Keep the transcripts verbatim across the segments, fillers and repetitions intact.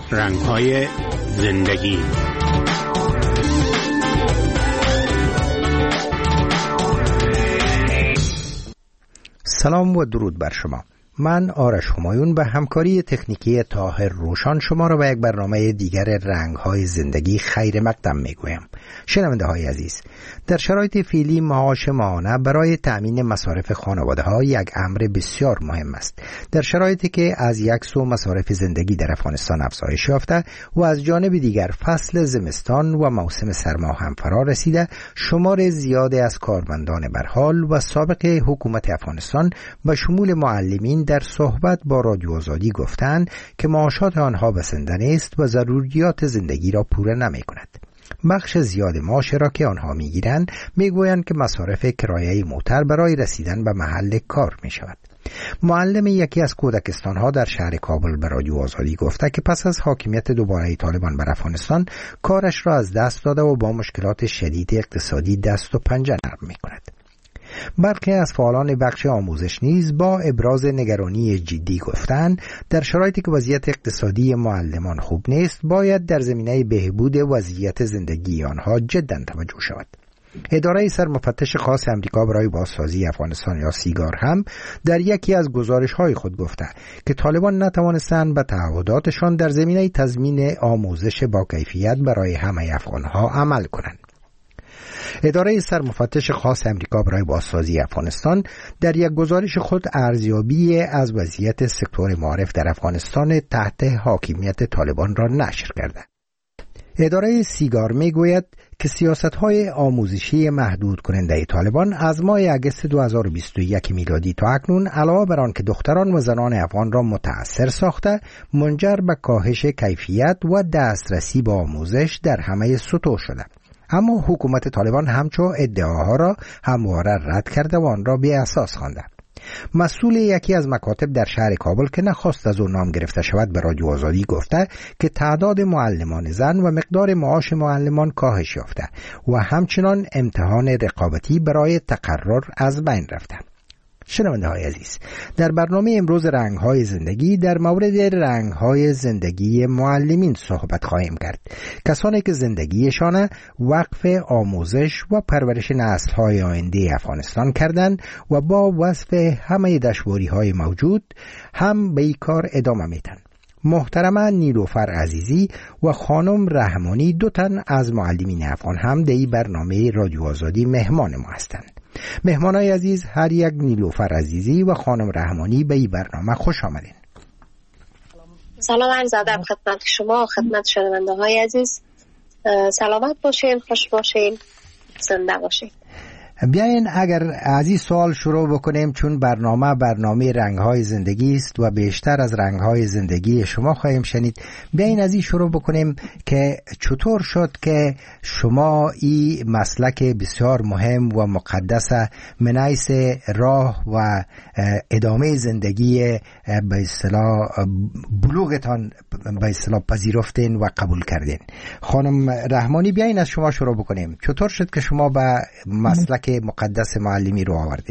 رنگ‌های زندگی. سلام و درود بر شما. من آرش همایون به همکاری تکنیکی طاهر روشان شما را به یک برنامه دیگر رنگ‌های زندگی خیر مقدم می‌گویم. شنونده های عزیز، در شرایط فعلی معاش ماهانه برای تأمین مصارف خانواده‌ها یک امر بسیار مهم است. در شرایطی که از یک سو مصارف زندگی در افغانستان افزایش یافته و از جانب دیگر فصل زمستان و موسم سرما هم فرا رسیده، شمار زیادی از کارمندان برحال و سابق حکومت افغانستان به شمول معلمین در صحبت با رادیو آزادی گفتند که معاشات آنها بسنده نیست و ضروریات زندگی را پوره نمی کند. بخش زیاد معاش را که آنها می گیرند می گویند که مصارف کرایه موتر برای رسیدن به محل کار می شود. معلم یکی از کودکستان ها در شهر کابل به رادیو آزادی گفته که پس از حاکمیت دوباره طالبان بر افغانستان کارش را از دست داده و با مشکلات شدید اقتصادی دست و پنجه نرم می کند. برخی از فعالان بخش آموزش نیز با ابراز نگرانی جدی گفتند در شرایطی که وضعیت اقتصادی معلمان خوب نیست باید در زمینه بهبود وضعیت زندگی آنها جدا توجه شود. اداره سرمفتش خاص امریکا برای بازسازی افغانستان یا سیگار هم در یکی از گزارش‌های خود گفته که طالبان نتوانستند به تعهداتشان در زمینه تضمین آموزش با کیفیت برای همه افغانها عمل کنند. اداره سرمفتش خاص امریکا برای بازسازی افغانستان در یک گزارش خود ارزیابی از وضعیت سکتور معارف در افغانستان تحت حاکمیت طالبان را نشر کرده. اداره سیگار می گوید که سیاست‌های آموزشی محدود کننده طالبان از ماه اگست دو هزار و بیست و یک میلادی تا اکنون علاوه بر آن که دختران و زنان افغان را متأثر ساخته، منجر به کاهش کیفیت و دسترسی به آموزش در همه سطوح شده. اما حکومت طالبان همچو ادعاها را همواره رد کرده و آن را بی اساس خوانده. مسئول یکی از مکاتب در شهر کابل که نخواست از او نام گرفته شود به رادیو آزادی گفته که تعداد معلمان زن و مقدار معاش معلمان کاهش یافته و همچنان امتحان رقابتی برای تقرر از بین رفته. شنونده های عزیز، در برنامه امروز رنگ‌های زندگی در مورد رنگ‌های زندگی معلمین صحبت خواهیم کرد. کسانی که زندگیشان وقف آموزش و پرورش نسل‌های آینده افغانستان کردند و با وصف همه دشواری‌های موجود هم به این کار ادامه میدن. محترمه نیلوفر عزیزی و خانم رحمانی دو تن از معلمین افغان هم در این برنامه رادیو آزادی مهمان ما هستند. مهمانای عزیز، هر یک نیلوفر عزیزی و خانم رحمانی به این برنامه خوش آمدین. سلام عرض ادب خدمت شما، خدمت شنونده های عزیز. سلامت باشین، خوش باشین، زنده باشین. بیاین اگر از این سوال شروع بکنیم، چون برنامه برنامه رنگ‌های زندگی است و بیشتر از رنگ‌های زندگی شما خواهیم شنید. بیاین از این شروع بکنیم که چطور شد که شما این مسلک بسیار مهم و مقدس من حیث راه و ادامه زندگی به اصطلاح بلوغتان به اصطلاح پذیرفتین و قبول کردین. خانم رحمانی، بیاین از شما شروع بکنیم. چطور شد که شما به مسلک مقدس معلمی رو آوردین؟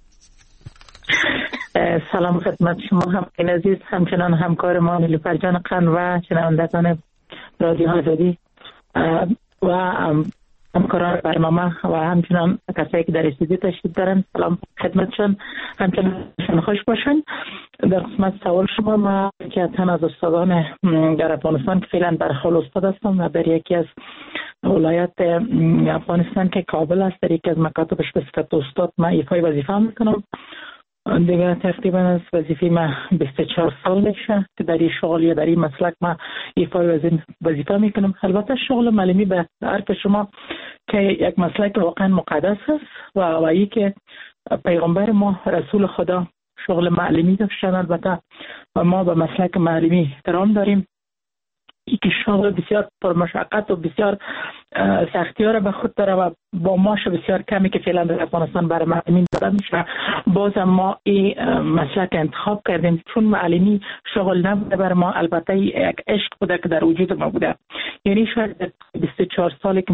سلام خدمت شما هم عزیز، همچنان همکار ما نیلوفر جان قن و شنوندگان رادیو آزادی و همکاران برنامه و همچنان کسایی که در استودیو تشریف دارن. سلام خدمتشون، همچنان خوش باشن. در قسمت سوال شما، ما یکی از تن از استادان در افغانستان که فعلا در حال استاد هستم و در یکی از ولایت افغانستان که کابل است، در یکی از مکاتبش به صفت استاد ما ایفای وظیفه میکنم. دیگه تقریبا از وظیفه ما بیست و چهار سال میشه که در این شغل یا در این مسلک ما ایفای وظیفه میکنم. البته شغل معلمی به عرف شما که یک مسلک واقعا مقدس است و وایی که پیغمبر ما رسول خدا شغل معلمی داشتن. البته ما به مسلک معلمی احترام داریم. این که شغل بسیار پرمشقت و بسیار سختی ها را به خود داره و با معاش بسیار کمی که فعلا در افغانستان برای معلمین داده میشه. باز ما این مسلک انتخاب کردیم چون معلمی شغل نبوده برای ما، البته یک عشق بوده که در وجود ما بوده. یعنی شاید بیست و چهار سالی که ما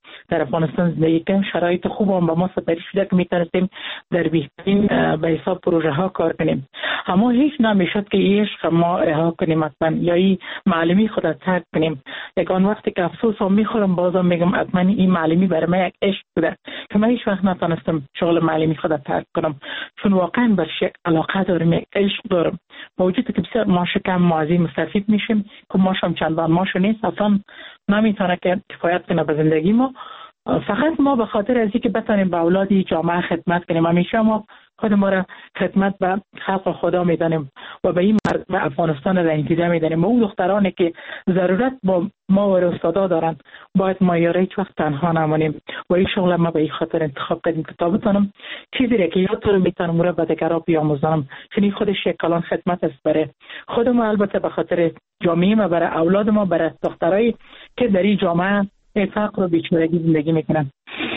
در افغانستان زندگی کنیم، شرایط خوب هم به ما سپری شده که میتونستیم در بهترین به حساب پروژه ها کار کنیم. اما هیچ نمیشد که این عشق ما احیا کنیم اصلا، یا این معلمی خود را ترک کنیم. یکان وقتی که افسوس هم میخورم بازم میگم اصلا این معلمی برای من یک عشق بوده که من هیچ وقت نتونستم شغل معلمی خود را ترک کنم، چون واقعا برش یک علاقه دارم، یک عشق دارم. با وجود که بسیار ماش کم مازی مستفید میشیم که ماشم چندان ماشو نیست، اصلا نمیتونه که کفایت کنه به زندگی ما. فقط ما به خاطر از اینکه بتونیم به اولادی جامعه خدمت کنیم، همیشه ما خود ما را خدمت به خلق خدا میدانیم و به این مردم افغانستان را انتیده میدانیم. و اون دخترانی که ضرورت با ما و استادا دارن باید ما یاره هیچ وقت تنها نمانیم. و این شغل ما به این خاطر انتخاب کردیم که تا بتونم چیزی را که یاد رو میتونم رو به دیگران بیاموزم، چون خودش یک کلان خدمت است برای خود ما، البته به خاطر جامعه ما، برای اولاد ما، برای دخترایی که در این جامعه فقر و بیچارگی زندگی میکنن.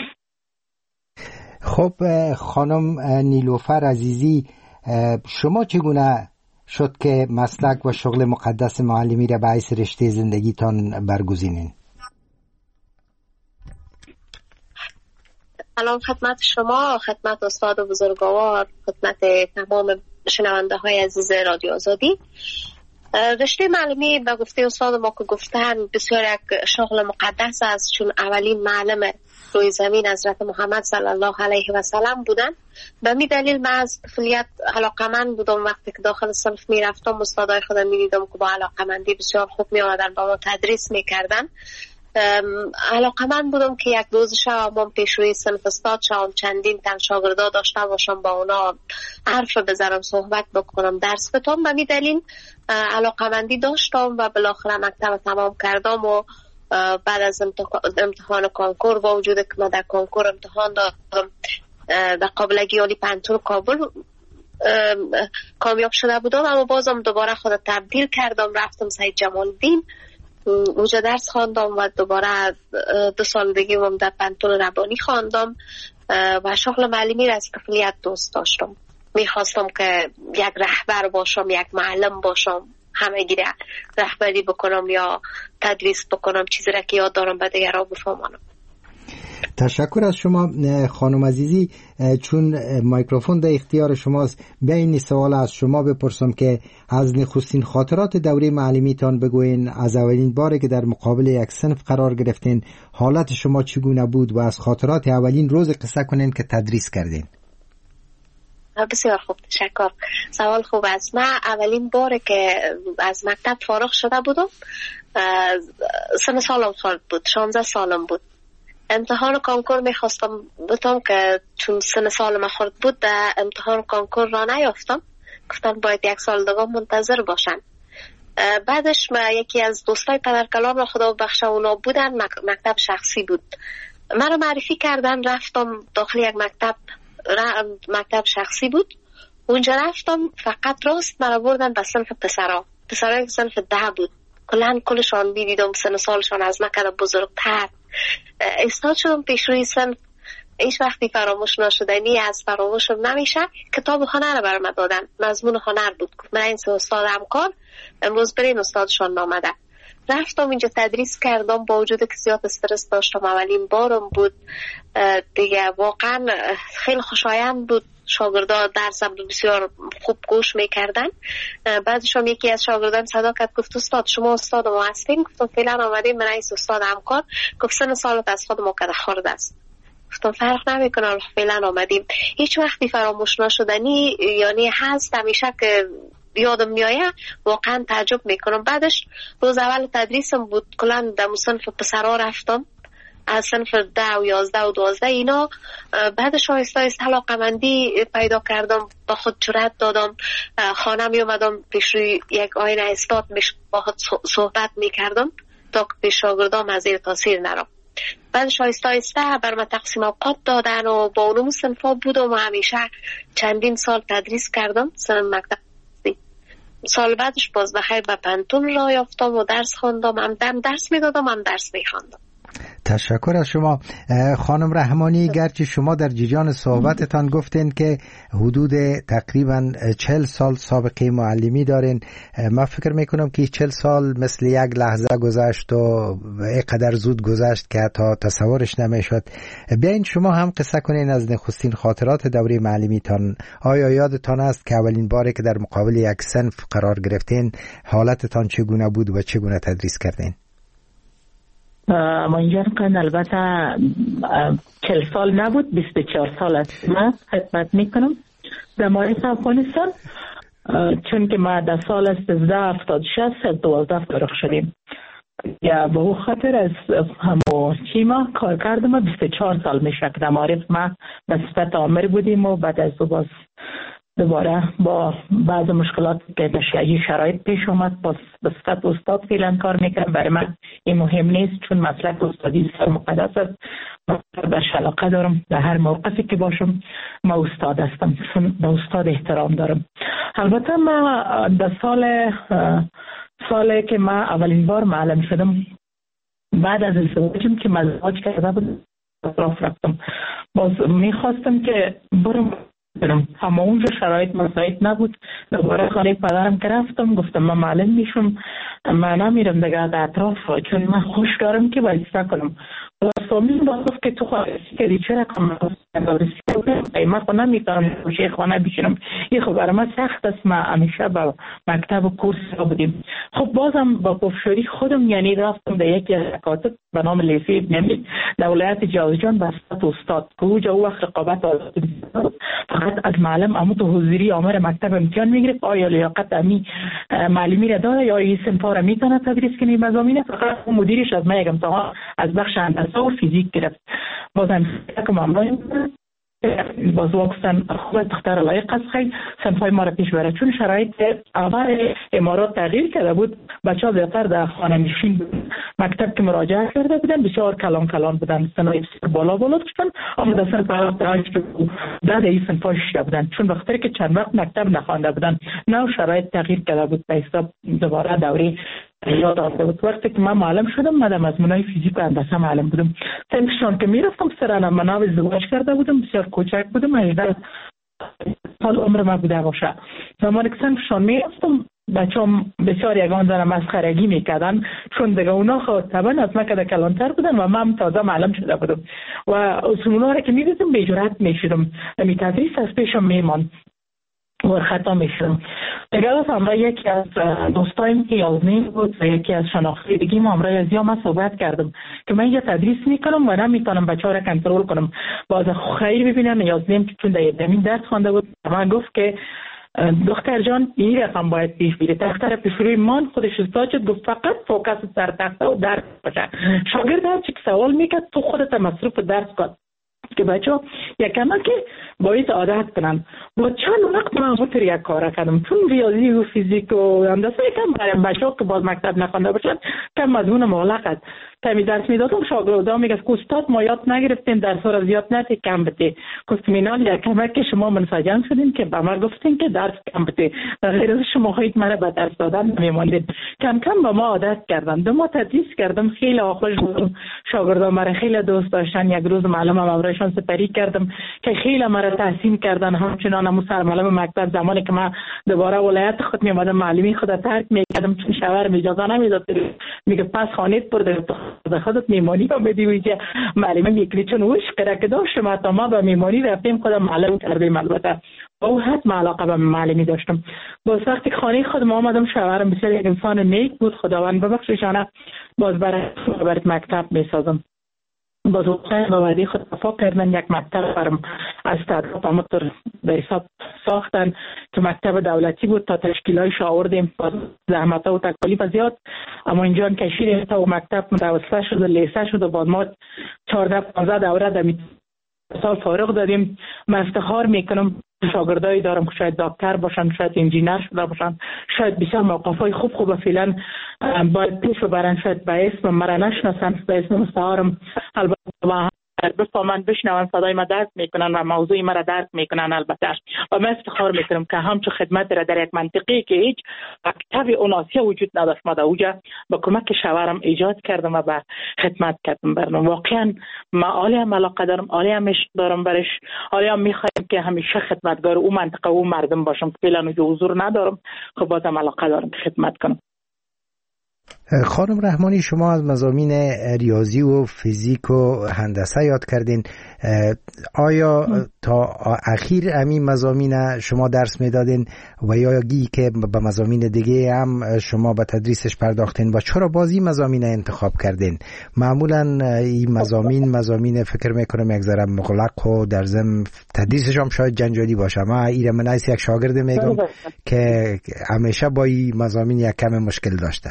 خب خانم نیلوفر عزیزی، شما چگونه شد که مسلک و شغل مقدس معلمی را باعث رشته زندگیتان برگزینین؟ سلام خدمت شما، خدمت استاد بزرگوار، خدمت تمام شنونده های عزیز رادیو آزادی. رشته معلمی به گفته استاد ما که گفتن بسیار یک شغل مقدس است، چون اولین معلم روی زمین حضرت محمد صلی الله علیه و سلم بودن. به می دلیل من از طفولیت علاقمند بودم، وقتی که داخل صنف می رفتم استادای خودم می دیدم که با علاقمندی بسیار خوب می آمدن با ما تدریس می کردن. علاقمند بودم که یک روز شب من پیش روی صنف استاد شام، چندین تن شاگردا داشتم باشم، با اونا حرف بزنم، صحبت بکنم، درس بتم. به می دلیل علاقمندی داشتم و بالاخره مکتب تمام کردم و بعد از امتحان کنکور، با وجود که من در کنکور امتحان دادم در قابلگی عالی پنتون کابل کامیاب شده بودم، اما بازم دوباره خود تبدیل کردم، رفتم سید جمال الدین اونجا درس خواندم و دوباره دو سال دیگه هم در پنتون ربانی خواندم و شغل معلمی را از طفولیت دوست داشتم. میخواستم که یک رهبر باشم، یک معلم باشم، همه گیره رهبری بکنم یا تدریس بکنم، چیزی را که یاد دارم به دیگران بفهمانم. تشکر از شما خانم عزیزی. چون میکروفون در اختیار شماست، به این سوال از شما بپرسم که از نخستین خاطرات دوره معلمیتان بگوین. از اولین باره که در مقابل یک صنف قرار گرفتین حالت شما چگونه بود و از خاطرات اولین روز قصه کنین که تدریس کردین. بسیار خوب، تشکر. سوال خوب است. من اولین باره که از مکتب فارغ شده بودم سن سالم خورد بود، شانزده سالم بود. امتحان کنکور میخواستم بتم که چون سن سالم خورد بود در امتحان کنکور را نیافتم، گفتم باید یک سال دیگه منتظر باشم. بعدش ما یکی از دوستای پدرکلام را خدا بخشه اونا بودن، مکتب شخصی بود، من رو معرفی کردن، رفتم داخل یک مکتب، مکتب شخصی بود. اونجا رفتم فقط راست مرا بردن به صنف پسرا، پسرای صنف ده بود، کلن کلشان دیدم سن سالشان از مکتب بزرگتر. استاد شدم پیش روی صنف، هیچ وقتی فراموش نشدنی از فراموشم نمیشه. کتاب هنر رو برام دادن، مضمون هنر بود. من این سه استاد همکار امروز برین استادشان نامده. رفتم اینجا تدریس کردم، با وجود که زیاد استرس داشتم، اولین بارم بود دیگه، واقعا خیلی خوشایند بود. شاگردا درسم بسیار خوب گوش میکردن. بعدش هم یکی از شاگردان صدا کرد، گفت استاد شما استاد ما هستین؟ گفتم فعلا آمدیم، من این استاد همکار. گفت سن سالت از خود ما کده خورد است. گفتم فرق نمیکنه، فعلا آمدیم. هیچ وقتی فراموش نشدنی یعنی هست، همیشه که یادم میایه واقعا تعجب میکنم. بعدش روز اول تدریسم بود، کلا در صنف پسرا رفتم، از صنف ده و یازده و دوازده اینا. بعدش آهسته آهسته علاقه‌مندی پیدا کردم، با خود جرأت دادم، خانه می اومدم پیش روی یک آینه استاد با خود صحبت میکردم تا پیش شاگردام از زیر تاثیر نرم. بعدش آهسته آهسته بر من تقسیم اوقات دادن و با اونم صنفا بودم و همیشه چندین سال تدریس کردم سن مکتب. سال بعدش باز بخیر به پنتون راه یافتم و درس خواندم، هم درس میدادم هم درس میخواندم. تشکر از شما خانم رحمانی. گرچه شما در جریان صحبتتان گفتین که حدود تقریبا چهل سال سابقه معلمی دارین، من فکر میکنم که چهل سال مثل یک لحظه گذشت و اینقدر زود گذشت که تا تصورش نمیشد. بیاین شما هم قصه کنین از نخستین خاطرات دوره معلمیتان. آیا یادتان است که اولین باری که در مقابل یک صنف قرار گرفتین حالتتان چگونه بود و چگونه تدریس کردین؟ ما اینجا کن البته چل سال نبود، بیست و چهار سال است من خدمت میکنم در معارف افغانستان، چون که ما در سال سیزده هفتاد و شش دوازده فارغ شدیم. یا به او خاطر از همو چی ما کار کردم. بیست و چهار سال میشه که در معارف ما به صفت آمر بودیم و بعد از دو باز دوباره با بعض مشکلات که داشتی شرایط پیش اومد باز به صفت استاد فعلا کار میکنم. برای من این مهم نیست چون مسلک استادی بسیار مقدس است. من بهش علاقه دارم، در هر موقفی که باشم ما استاد هستم چون به استاد احترام دارم. البته ما در سال سالی که ما اولین بار معلم شدم بعد از ازدواجم که ازدواج کرده بودم اطراف رفتم، باز میخواستم که برم برم اما اونجا شرایط مساعد نبود. دوباره خانه پدرم که رفتم گفتم من معلم میشم، من نمیرم دیگه در اطراف چون من خوش دارم که وظیفه کنم. و فامیل با گفت که تو خواهشی کردی چرا کم نگارسی کنم قیمت خود نمیتونم شیخ خانه بشینم. این خب برای من سخت است، من همیشه با مکتب و کورس را بودیم. خب بازم با گفتشوری خودم یعنی رفتم در یکی از مکاتب به نام لیسه ابن امید در ولایت جوزجان به صفت استاد که اوجا او وقت رقابت آزاد فقط از معلم اما تو حضوری آمر مکتب امتحان میگرفت آیا لیاقت امی معلمی را داره یا این صنفا را میتونه تدریس کنه مضامین. فقط مدیرش از من یک امتحان از بخش هندسه و فیزیک گرفت. بازم که ممنون باز واقعا خوب دختر لایق است خیلی صنفای ما را پیش بره چون شرایط اول امارات تغییر کرده بود. بچه ها زیادتر در خانه نشین بودن، مکتب که مراجعه کرده بودن بسیار کلان کلان بودن، سنای بسیار بالا بالا داشتن اما در صنف اول در این صنفا شده بودن چون وقتی که چند وقت مکتب نخوانده بودن. نه شرایط تغییر کرده بود به حساب دوباره دوره یاد آورده بود. وقتی که من معلم شدم من از منای فیزیک و هندسه معلم بودم. صنفشان که میرفتم سرانه منو ازدواج کرده بودم، بسیار کوچک بودم، هجده سال عمر من بوده باشه. زمانی که صنفشان میرفتم بچه هم بسیار یگان زن مسخرگی میکردن چون دیگه اونا خود طبعا از من که کلانتر بودن و من تازه معلم شده بودم و اصولا را که میدیدم به جرات میشدم می تدریس از پیشم میمان و خطا میشدم. دیگه از همراه یکی از دوستایم که یازنیم بود و یکی از شناختی دیگه ما همراه از یا من صحبت کردم که من یه تدریس میکنم و نمیتونم بچه ها را کنترل کنم. باز خیر ببینم یازنیم که چون در یدمین درس خوانده بود من گفت که دختر جان این رقم باید پیش بیره. تختر پیش روی مان خودش استاد شد گفت فقط فوکس سر تخته و درس باشه. شاگرد هر چی سوال میکرد تو خودت مصروف درس کن که بچه ها یکمه که باید عادت کنن. با چند وقت من همونطور یک کار کردم چون ریاضی و فیزیک و هندسه یکم برای بچه ها که باز مکتب نخوانده باشن کم مضمون مغلق است. کمی درس میدادم شاگردان میگفت که استاد ما یاد نگرفتیم درس ها را زیاد نتی کم بده. گفتم اینال یکمه که شما منسجم شدین که به من گفتین که درس کم بده غیر از شما خواهید مرا به درس دادن نمیماندید. کم کم با ما عادت کردن. دو ما تدریس کردم خیلی خوش بودم. شاگردان مرا خیلی دوست داشتن. یک روز معلمم امرایشان سپری کردم که خیلی مرا تحسین کردن. همچنان هم سرمعلم مکتب زمانی که من دوباره ولایت خود میومدم معلمی خود ترک میکردم چون شوهر اجازه نمیداد میگه پس خانیت برده به خودت میمانی با بدی ویجه معلمه میکنی چون وش قره که داشتم تا ما به میمانی رفتیم خودم معلم کردیم. البته او حتما علاقه به معلمی داشتم. با وقتی خانه خودم آمدم شوهرم بسیار یک انسان نیک بود خداوند ببخششانه باز برای برای مکتب میسازم. باز وقتی با وعده خود وفا کردن یک مکتب برم از تدریس همونطور به حساب ساختن که مکتب دولتی بود تا تشکیلایش آوردیم باز زحمت و تکالیف زیاد اما اینجا کشیدیم تا مکتب متوسطه شد و لیسه شد و باز ما چهارده پانزده دوره در سال فارغ دادیم. من افتخار میکنم شاگردایی دارم که شاید دکتر باشن، شاید انجینر شده باشن، شاید بسیار موقفای خوب خوب فعلا باید پیش ببرن، شاید به اسم مرا نشناسن به اسم مستعارم البته بفهمن بشنون صدای ما درک میکنن و موضوع ما را درک میکنن. البته و من افتخار میکنم که همچو خدمت را در یک منطقه که هیچ مکتب اون آسیا وجود نداشت ما در اوجا با کمک شوهرم ایجاد کردم و به خدمت کردم برنامه. واقعا ما عالی هم علاقه دارم، عالی هم عشق دارم برش، عالی هم میخوایم که همیشه خدمتگار او منطقه و مردم باشم که فعلا اونجا حضور ندارم، خب بازم علاقه دارم که خدمت کنم. خانم رحمانی، شما از مضامین ریاضی و فیزیک و هندسه یاد کردین. آیا تا اخیر همین مضامین شما درس میدادین و یا گی که به مضامین دیگه هم شما به تدریسش پرداختین و چرا بازی مضامین انتخاب کردین؟ معمولا این مضامین مضامین فکر میکنم یک ذره مغلق و در ضمن تدریسش هم شاید جنجالی باشه. ما ایره من یک شاگرد میگم که همیشه با این مضامین یک کم مشکل داشته.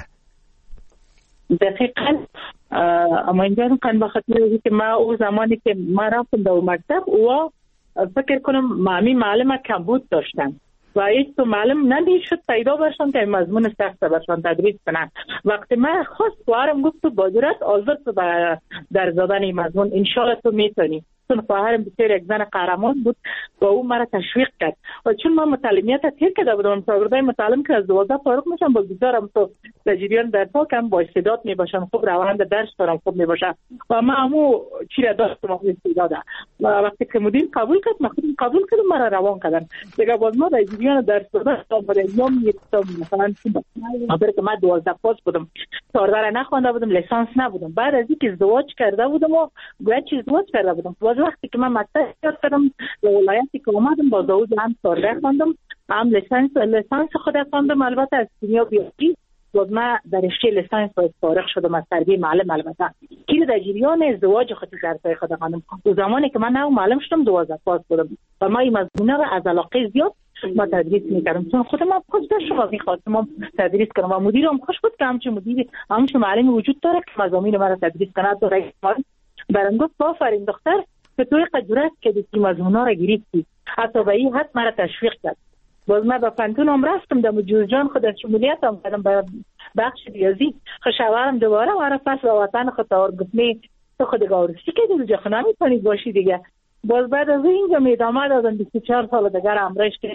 دقیقاً اما اینجا کن بخاطر که ما او زمانی که ما رفتم در مکتب و فکر کنم معمی معلم کمبود داشتن و هیچ تو معلم نمیشد پیدا باشن که مضمون سخت باشن تدریس کنن. وقتی من خواست خواهرم گفت تو باجرت آزاد تو در زدن این مضمون انشاءالله تو میتونی، چون خواهرم بسیار یک زن قهرمان بود و او مرا تشویق کرد و چون من متعلمیت تیر کرده بودم شاگردای متعلم که از دوازده فارغ میشم با گذارم تو در جریان درس ها کم با استعداد میباشم، خوب روند درس دارم، خوب میباشم و من همو چی را داشتم استعداده و وقتی که مدیر قبول کرد من خودم قبول کردم مرا روان کردن دیگه. باز ما در جریان درس دادن برای یوم یکتم مثلا خاطر که من دوازده پاس بودم، چهارده را نخوانده بودم، لیسانس نبودم. بعد از اینکه ازدواج کرده بودم و گویا چیز ازدواج کرده بودم، باز وقتی که من مکتب یاد کردم به ولایتی که اومدم باز او هم چهارده خواندم، هم لیسانس لیسانس خود خواندم البته از کیمیا بیولوژی. باز من در رشته لیسانس باید فارغ شدم از تربیه معلم. البته که در جریان ازدواج خودی درسای خود خواندم. اون زمانی که من نو معلم شدم دوازده پاس بودم و ما این مضمون رو از علاقه زیاد ما تدریس میکردم، چون خودم هم خوش داشتم و میخواستم تدریس کنم و مدیرم خوش بود که همچون مدیر همچون معلم وجود داره که مضامین ما رو تدریس کنه. تو رئیس برام گفت آفرین دختر که توی قدرت که دیگه مضمونا رو گرفتی، حتی به این حد مرا تشویق کرد. باز من با پنتون هم رفتم در جوزجان خود از شمولیت هم کردم به بخش ریاضی. خشاورم دوباره مرا پس به وطن خود تاور گفتنی تو خود گاورشی که دیگه خونه میتونی باشی دیگه. باز بعد از اینجا میدامه دادم بیست و چهار سال دیگر امرش که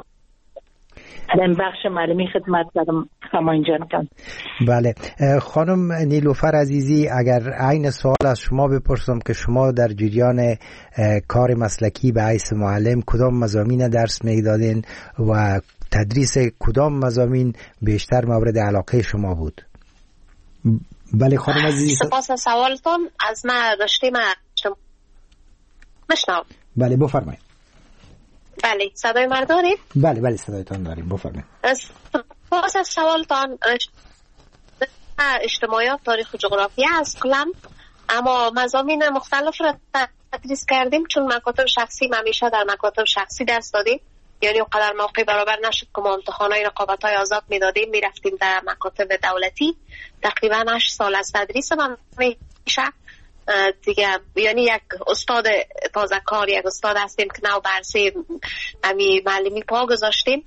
در بخش معلمی خدمت کردم. شما اینجا نکن. بله خانم نیلوفر عزیزی، اگر عین سوال از شما بپرسم که شما در جریان کار مسلکی به حیث معلم کدام مضامین درس میدادین و تدریس کدام مضامین بیشتر مورد علاقه شما بود؟ بله خانم عزیزی. سپاس از سوالتون. از من رشته من مشنم. بله بفرمایید. بله صدای من دارید؟ بله بله صدایتان داریم، بفرمایید. سپاس از سوالتان. اجتماعیات، تاریخ و جغرافیا از قلم، اما مضامین مختلف را تدریس کردیم چون مکاتب شخصی همیشه در مکاتب شخصی درس دادیم، یعنی اونقدر موقع برابر نشد که ما امتحانای رقابت‌های آزاد میدادیم، میرفتیم در مکاتب دولتی. تقریبا هشت سال از تدریس من میشه دیگه، یعنی یک استاد تازه کار، یک استاد هستیم که نو برسه امی معلمی پا گذاشتیم.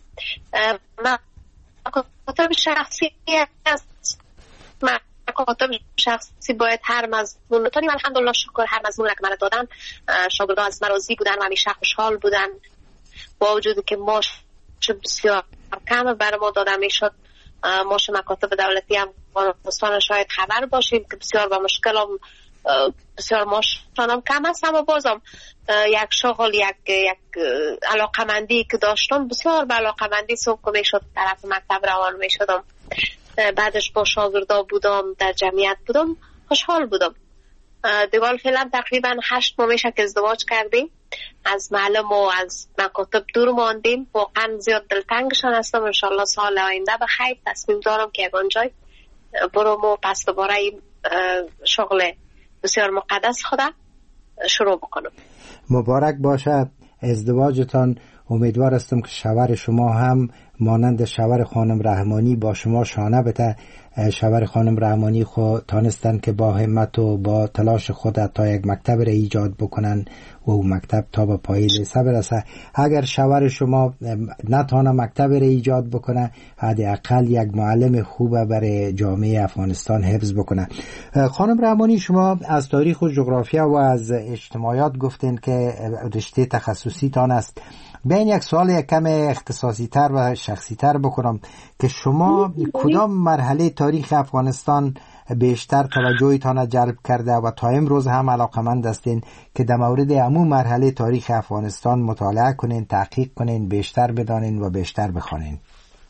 مکاتب شخصی است، مکاتب شخصی باید هر مضمون بتونیم. الحمدلله شکر هر مضمون که من دادن شاگردان از من راضی بودن و همیشه خوشحال بودن، با وجودی که ماش بسیار کم برای ما داده میشد. ماش مکاتب دولتی هم افغانستان شاید خبر باشیم که بسیار با مشکل هم بسیار ماشانم کم است، اما بازم یک شغل یک یک علاقمندی که داشتم بسیار به علاقمندی صبح که میشد طرف مکتب روان میشدم، بعدش با شاگردا بودم، در جمعیت بودم، خوشحال بودم. دیگه فعلا تقریبا هشت ماه میشه که ازدواج کردیم، از معلم و از مکاتب دور ماندیم. واقعا زیاد دلتنگشان هستم. انشالله سال آینده بخیر تصمیم دارم که یکان جای برم و پس دوباره شغل بسیار مقدس خدا شروع بکنم. مبارک باشه ازدواجتان امیدوار هستم که شوهر شما هم مانند شوهر خانم رحمانی با شما شانه بته. شوهر خانم رحمانی خود تانستن که با همت و با تلاش خود تا یک مکتب را ایجاد بکنن و او مکتب تا به پای لیسه برسه. اگر شوهر شما نتانه مکتب را ایجاد بکنه، حداقل یک معلم خوب برای جامعه افغانستان حفظ بکنه. خانم رحمانی، شما از تاریخ و جغرافیا و از اجتماعیات گفتین که رشته تخصصی تان است. بین یک سوال یک کم اختصاصی تر و شخصی تر بکنم که شما کدام مرحله تاریخ افغانستان بیشتر توجهتان جلب کرده و تا امروز هم علاقمند هستین که در مورد عموم مرحله تاریخ افغانستان مطالعه کنین، تحقیق کنین، بیشتر بدانین و بیشتر بخوانین؟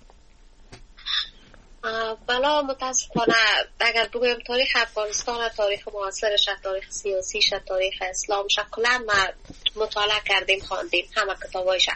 بلا متاسفانه اگر بگویم تاریخ افغانستان، تاریخ معاصرش، تاریخ سیاسیش، تاریخ اسلامش کلا ما مطالعه کردیم، خواندیم همه کتابایش.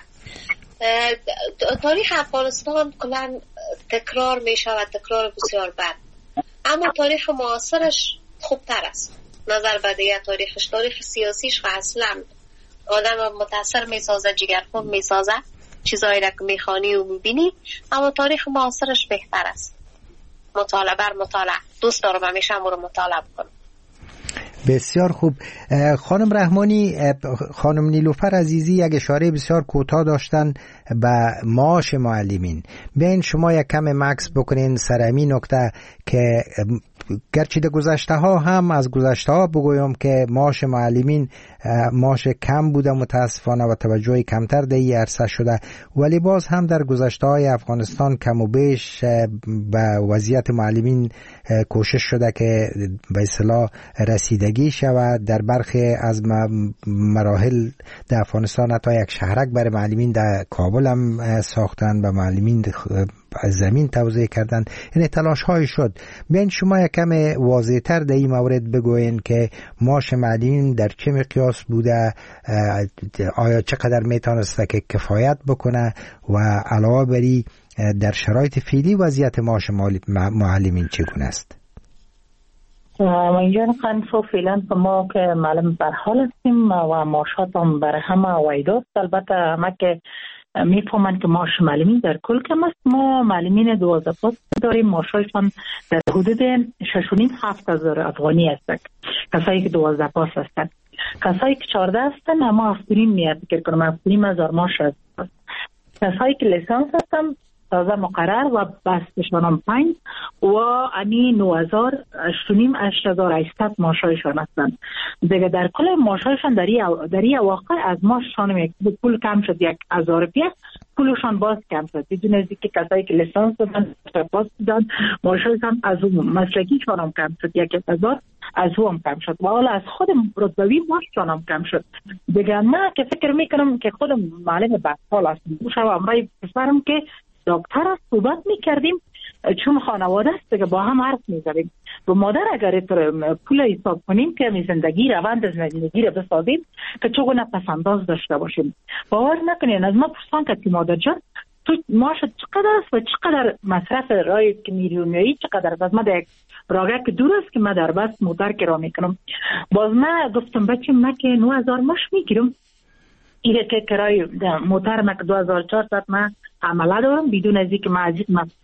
تاریخ افغانستان کلا تکرار میشه و تکرار بسیار بد، اما تاریخ معاصرش خوبتر است نظر به دیگه تاریخش. تاریخ سیاسیش و اصلا آدم متاثر میسازه، جگرخون میسازه، چیزایی را که میخوانی و میبینی، اما تاریخ معاصرش بهتر است. مطالعه بر مطالعه دوست دارم همیشه هم رو مطالعه بکنم. بسیار خوب. خانم رحمانی، خانم نیلوفر عزیزی یک اشاره بسیار کوتاه داشتن به معاش معلمین. بین شما یک کم مکس بکنین سر همین نکته که گرچه در گذشته ها هم از گذشته ها بگویم که معاش معلمین معاش کم بوده متاسفانه و توجه کمتر در این عرصه شده، ولی باز هم در گذشته های افغانستان کم و بیش به وضعیت معلمین کوشش شده که به اصطلاح رسیدگی شود. در برخی از مراحل در افغانستان حتی یک شهرک برای معلمین در کابل هم ساختن، به معلمین زمین توزیع کردن. این تلاش های شد. بین شما یک کم واضح تر در این مورد بگوین که معاش معلمین در چه مقیاس بوده، آیا چقدر میتونسته که کفایت بکنه و علاوه بری در شرایط فعلی وضعیت معاش معلمین چگونه است؟ ما اینجا خانفو فعلا ما که معلم برحال هستیم و معاشات هم بر همه وایداست. البته همه که میفهمند که معاش معلمین در کل کم است. ما معلمین دوازده پاس داریم، معاششان در حدود شش و نیم هفت هزار افغانی هستند. کسایی که دوازده پاس هستند، کسایی که چهارده هستند اما هفت و نیم میاد فکر کنم هفت و نیم هزار معاش هست. کسایی که لیسانس هستند تازه مقرر و بستشان هم پنج و امی نو هزار هشت و نیم هشت هزار ایستت معاشایشان هستند. دیگه در کل معاشایشان در این واقع از معاششان یک پول کم شد، یک هزار پیه پولشان باز کم شد. بدون از اینکه کسایی که لیسانس دادن پاس دادن معاششان از اون مسلکیشان هم کم شد، یک هزار از او هم کم شد و حالا از خود رتبوی معاششان هم کم شد. دیگه من که فکر میکنم که خودم معلم بسال هستم، شب امرای پسرم که دکتر است صحبت میکردیم چون خانواده است که با هم حرف میزدیم و مادر اگر پول حساب کنیم که می زندگی روند زندگی رو بسازیم که چگونه پسنداز داشته باشیم. باور نکنین از ما پرسان که مادر جان تو معاش چقدر است و چقدر مصرف رای که میلیونی چقدر است؟ ما در راگه که دور است که ما در بس موتر کرا میکنم. باز من گفتم بچه من که نه هزار ماش میگیرم، اینه که کرای موتر ما که دو هزار و چهارصد من عمله دارم بدون از اینکه من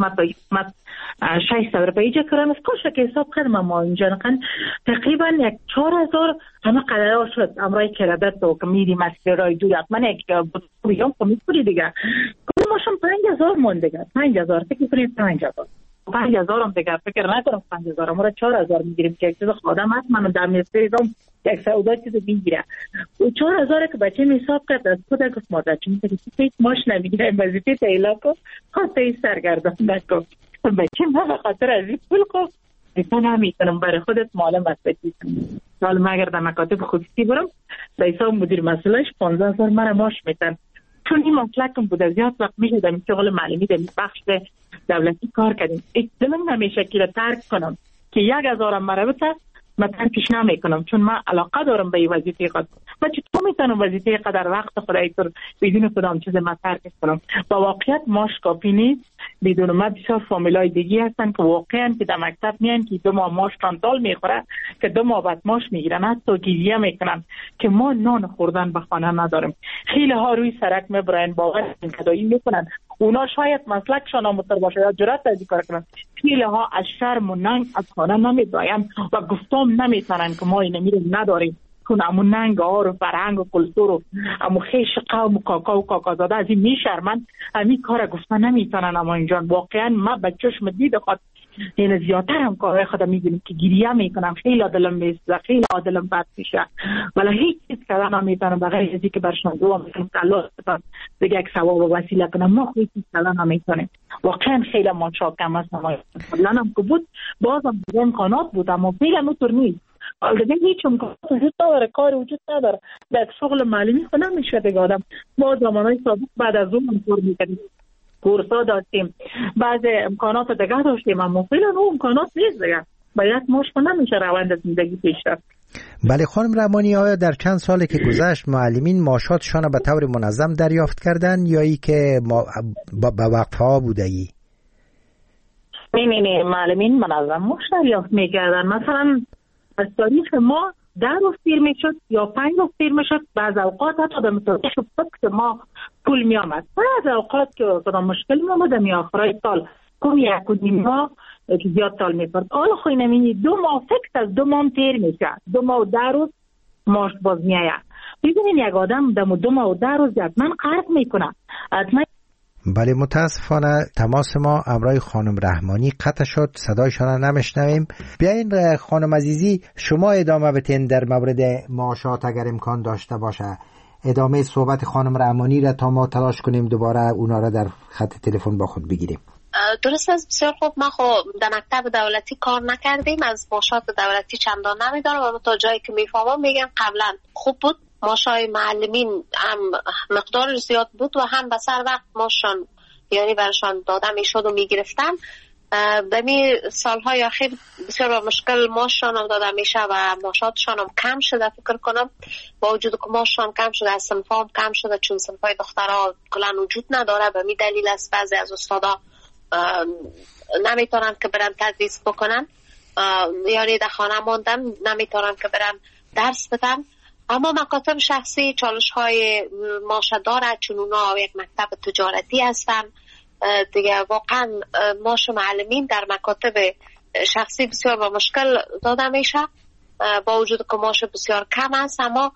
مت شش سوار پیجه کردم. از کاش که حساب کردم ما اینجا نکن تقریبا یک چهار هزار همه قدر شد. امرای کردت و که میدیم مسیر رای دور من یک بیام کمیت کنی دیگه کنی ماشم پنج هزار مون دیگه پنج هزار فکر کنید پنج هزار پنج هزار هم دیگه فکر نکنم پنج هزار امرا چهار هزار میگیریم که یک چیز خودم هست من در میستری دام یک سعودا چیز بگیره و چهار هزار که بچه می حساب کرد از خود گفت مادر چون که فکر ماش نمیگیره وظیفه تیلا کو خواسته ای سرگردان نکن بچه من به خاطر از این پول کو دیگه نمیکنم برای خودت معلم وظیفه حالا من اگر در مکاتب خصوصی برم رئیسا مدیر مسئولش پانزده هزار من ماش میتن چون این مسلکم بوده زیاد وقت میشه در شغل معلمی در بخش دولتی کار کردیم. اجازه نمیشه که ترک کنم که یک هزارم مرا بده من ترکش نمیکنم، چون من علاقه دارم به این وظیفه خود. من چطور میتونم وظیفه قدر وقت خدای تو بدون کدام چیز من ترک کنم؟ با واقعیت ماش کافی نیست. بدون ما بسیار فامیلای دیگه هستن که واقعا که در مکتب میان که دو ماه ماش تانتال میخوره، که دو ماه بعد ماش میگیرن، حتی گریه میکنن که ما نان خوردن به خانه نداریم. خیلی ها روی سرک میبرن، باور کدایی میکنن. اونا شاید مسلکشان آموزتر باشه یا جرأت از این کار کنن. خیلی ها از شرم و ننگ از خانه نمیداین و گفتم نمیتونن که ما این میریم نداریم، چون امون ننگ ها رو فرهنگ و کلتور و امو خیش قوم و کاکا و کاکازاده از این میشرمن، همین کار گفتن نمیتونن. اما اینجا واقعا ما به چشم دید خود این زیادتر هم کارهای خودم میبینیم که گریه میکنم، خیلی دلم میسوزه، خیلی دلم بد میشه، ولی هیچ چیز کردن نمیتونم بغیر از اینکه برشان دعا میکنم که الله دیگه یک ثواب و وسیله کنم. ما هیچ چیز کردن نمیتونیم. واقعا خیلی ما شاکم هستم. لانم که بود بازم امکانات بود، اما خیلی نطور نیست. دیگه هیچ امکانات وجود نداره، کار وجود نداره، در شغل معلمی خود نمیشه دیگه آدم. ما زمانهای سابق بعد از اون همطور میکنیم، کورسا داشتیم، بعض امکانات دیگه داشتیم، اما فعلا اون امکانات نیست دیگه. باید مشکل نمیشه روند زندگی پیش رفت. بله خانم رحمانی، آیا در چند سالی که گذشت معلمین معاشاتشان به طور منظم دریافت کردن یا ای که به وقفه بوده ای؟ نه نه معلمین منظم مش دریافت میکردن. مثلا از تاریخ ما ده روز پیر میشد یا پنج روز پیر میشد، بعض اوقات حتی به مطابق فکر ما پول میامد، بعض اوقات که کدام مشکل میامد می آخرای سال کم یک و نیم ماه که زیاد سال میپرد. حالا خوی نمینی دو ماه فکر از دو ماه تیر میشه، دو ماه و ده روز ماش باز میایه. ببینین یک آدم دم دو ماه و ده روز حتما قرض میکنه حتما. بله متاسفانه تماس ما امرای خانم رحمانی قطع شد، صدایشان را نمیشنویم. بیاین خانم عزیزی شما ادامه بتین در مورد معاشات اگر امکان داشته باشه، ادامه صحبت خانم رحمانی را تا ما تلاش کنیم دوباره اونا را در خط تلفن با خود بگیریم. درست است، بسیار خوب. ما خب در مکتب دولتی کار نکردیم، از معاشات دولتی چندان نمیدارم، اما تا جایی که میفهمم میگم قبلا خوب بود. معاشای معلمین هم مقدار زیاد بود و هم به سر وقت ماشان یعنی برشان داده میشد و میگرفتن. در می سالهای اخیر بسیار با مشکل ماشان هم داده میشه و معاشاتشان هم کم شده. فکر کنم با وجود که ماشان کم شده از صنف هم کم شده، چون صنف های دخترها کلان وجود نداره. به می دلیل است بعضی از استادا نمیتونن که برن تدریس بکنن، یعنی در خانه ماندن، نمیتونن که برن درس بدن. اما مکاتب شخصی چالش های ماشه داره، چون اونا یک مکتب تجارتی هستن دیگه. واقعا ماش معلمین در مکاتب شخصی بسیار با مشکل داده میشه، با وجود که ماش بسیار کم است، اما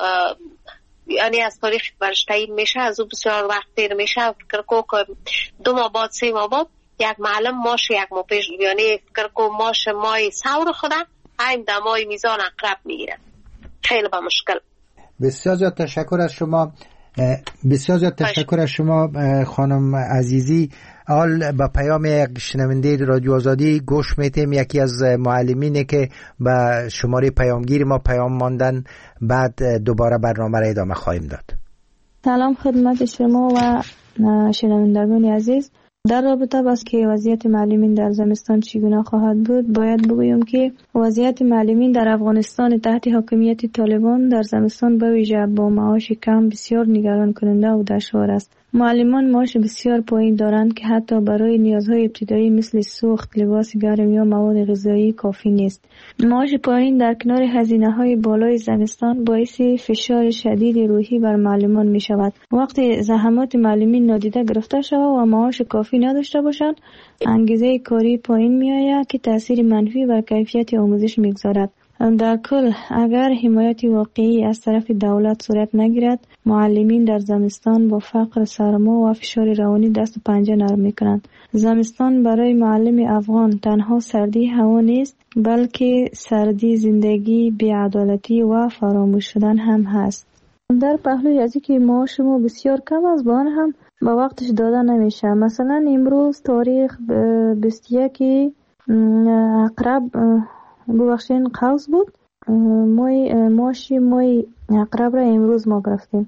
یعنی از تاریخ برش تعیین میشه، از او بسیار وقت دیر میشه. فکر که دو ماه بعد سه ماه بعد یک معلم ماش یک ماه پیش، یعنی فکر که ماش مای سور خودن این دمای میزان اقرب میگیره. خیلی با مشکل. بسیار زیاد تشکر از شما، بسیار زیاد تشکر از شما خانم عزیزی. حال با پیام یک شنونده رادیو آزادی گوش میتیم، یکی از معلمینه که به شماره پیامگیر ما پیام ماندن، بعد دوباره برنامه را ادامه خواهیم داد. سلام خدمت شما و شنوندگان عزیز. در رابطه با که وضعیت معلمین در زمستان چگونه خواهد بود، باید بگویم که وضعیت معلمین در افغانستان تحت حاکمیت طالبان در زمستان به ویژه با معاش کم بسیار نگران کننده و دشوار است. معلمان معاش بسیار پایین دارند که حتی برای نیازهای ابتدایی مثل سوخت، لباس گرم یا مواد غذایی کافی نیست. معاش پایین در کنار هزینه‌های بالای زمستان باعث فشار شدید روحی بر معلمان می شود. وقتی زحمات معلمین نادیده گرفته شود و معاش کافی نداشته باشند، انگیزه کاری پایین می آید که تأثیر منفی بر کیفیت آموزش می گذارد. در کل اگر حمایت واقعی از طرف دولت صورت نگیرد، معلمین در زمستان با فقر، سرما و فشار روانی دست و پنجه نرم میکنند. زمستان برای معلم افغان تنها سردی هوا نیست، بلکه سردی زندگی، بی‌عدالتی و فراموش شدن هم هست. در پهلوی از اینکه معاش ما بسیار کم است، با آن هم با وقتش داده نمیشه. مثلا امروز تاریخ بیست و یک عقرب ببخشین قوس بود، مای ماشی مای عقرب را امروز ما گرفتیم.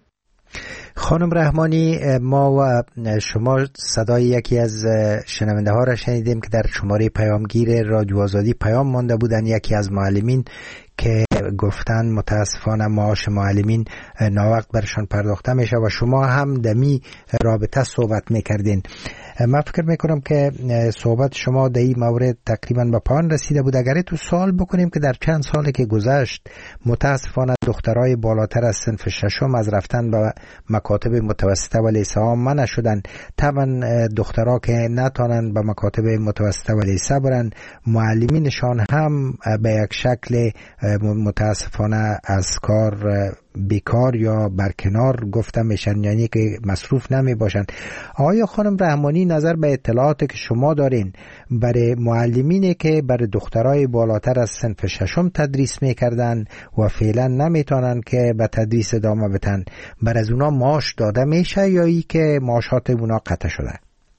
خانم رحمانی، ما و شما صدای یکی از شنونده ها را شنیدیم که در شماره پیامگیر رادیو آزادی پیام مانده بودن، یکی از معلمین که گفتن متاسفانه معاش معلمین ناوقت برشان پرداخته میشه و شما هم دمی رابطه صحبت میکردین. من فکر میکنم که صحبت شما در این مورد تقریبا به پایان رسیده بود. اگر تو سوال بکنیم که در چند سالی که گذشت متاسفانه دخترای بالاتر از صنف ششم از رفتن به مکاتب متوسطه و لیسه ها منع شدن. طبعا دخترها که نتونن به مکاتب متوسطه و لیسه برن، معلمینشان هم به یک شکل متاسفانه از کار بیکار یا برکنار گفته میشن، یعنی که مصروف نمی باشن. آیا خانم رحمانی نظر به اطلاعاتی که شما دارین برای معلمینی که برای دخترای بالاتر از صنف ششم تدریس میکردن و فعلا نمیتونن که به تدریس ادامه بدن، بر از اونا معاش داده میشه یا ای که معاشات اونا قطع شده؟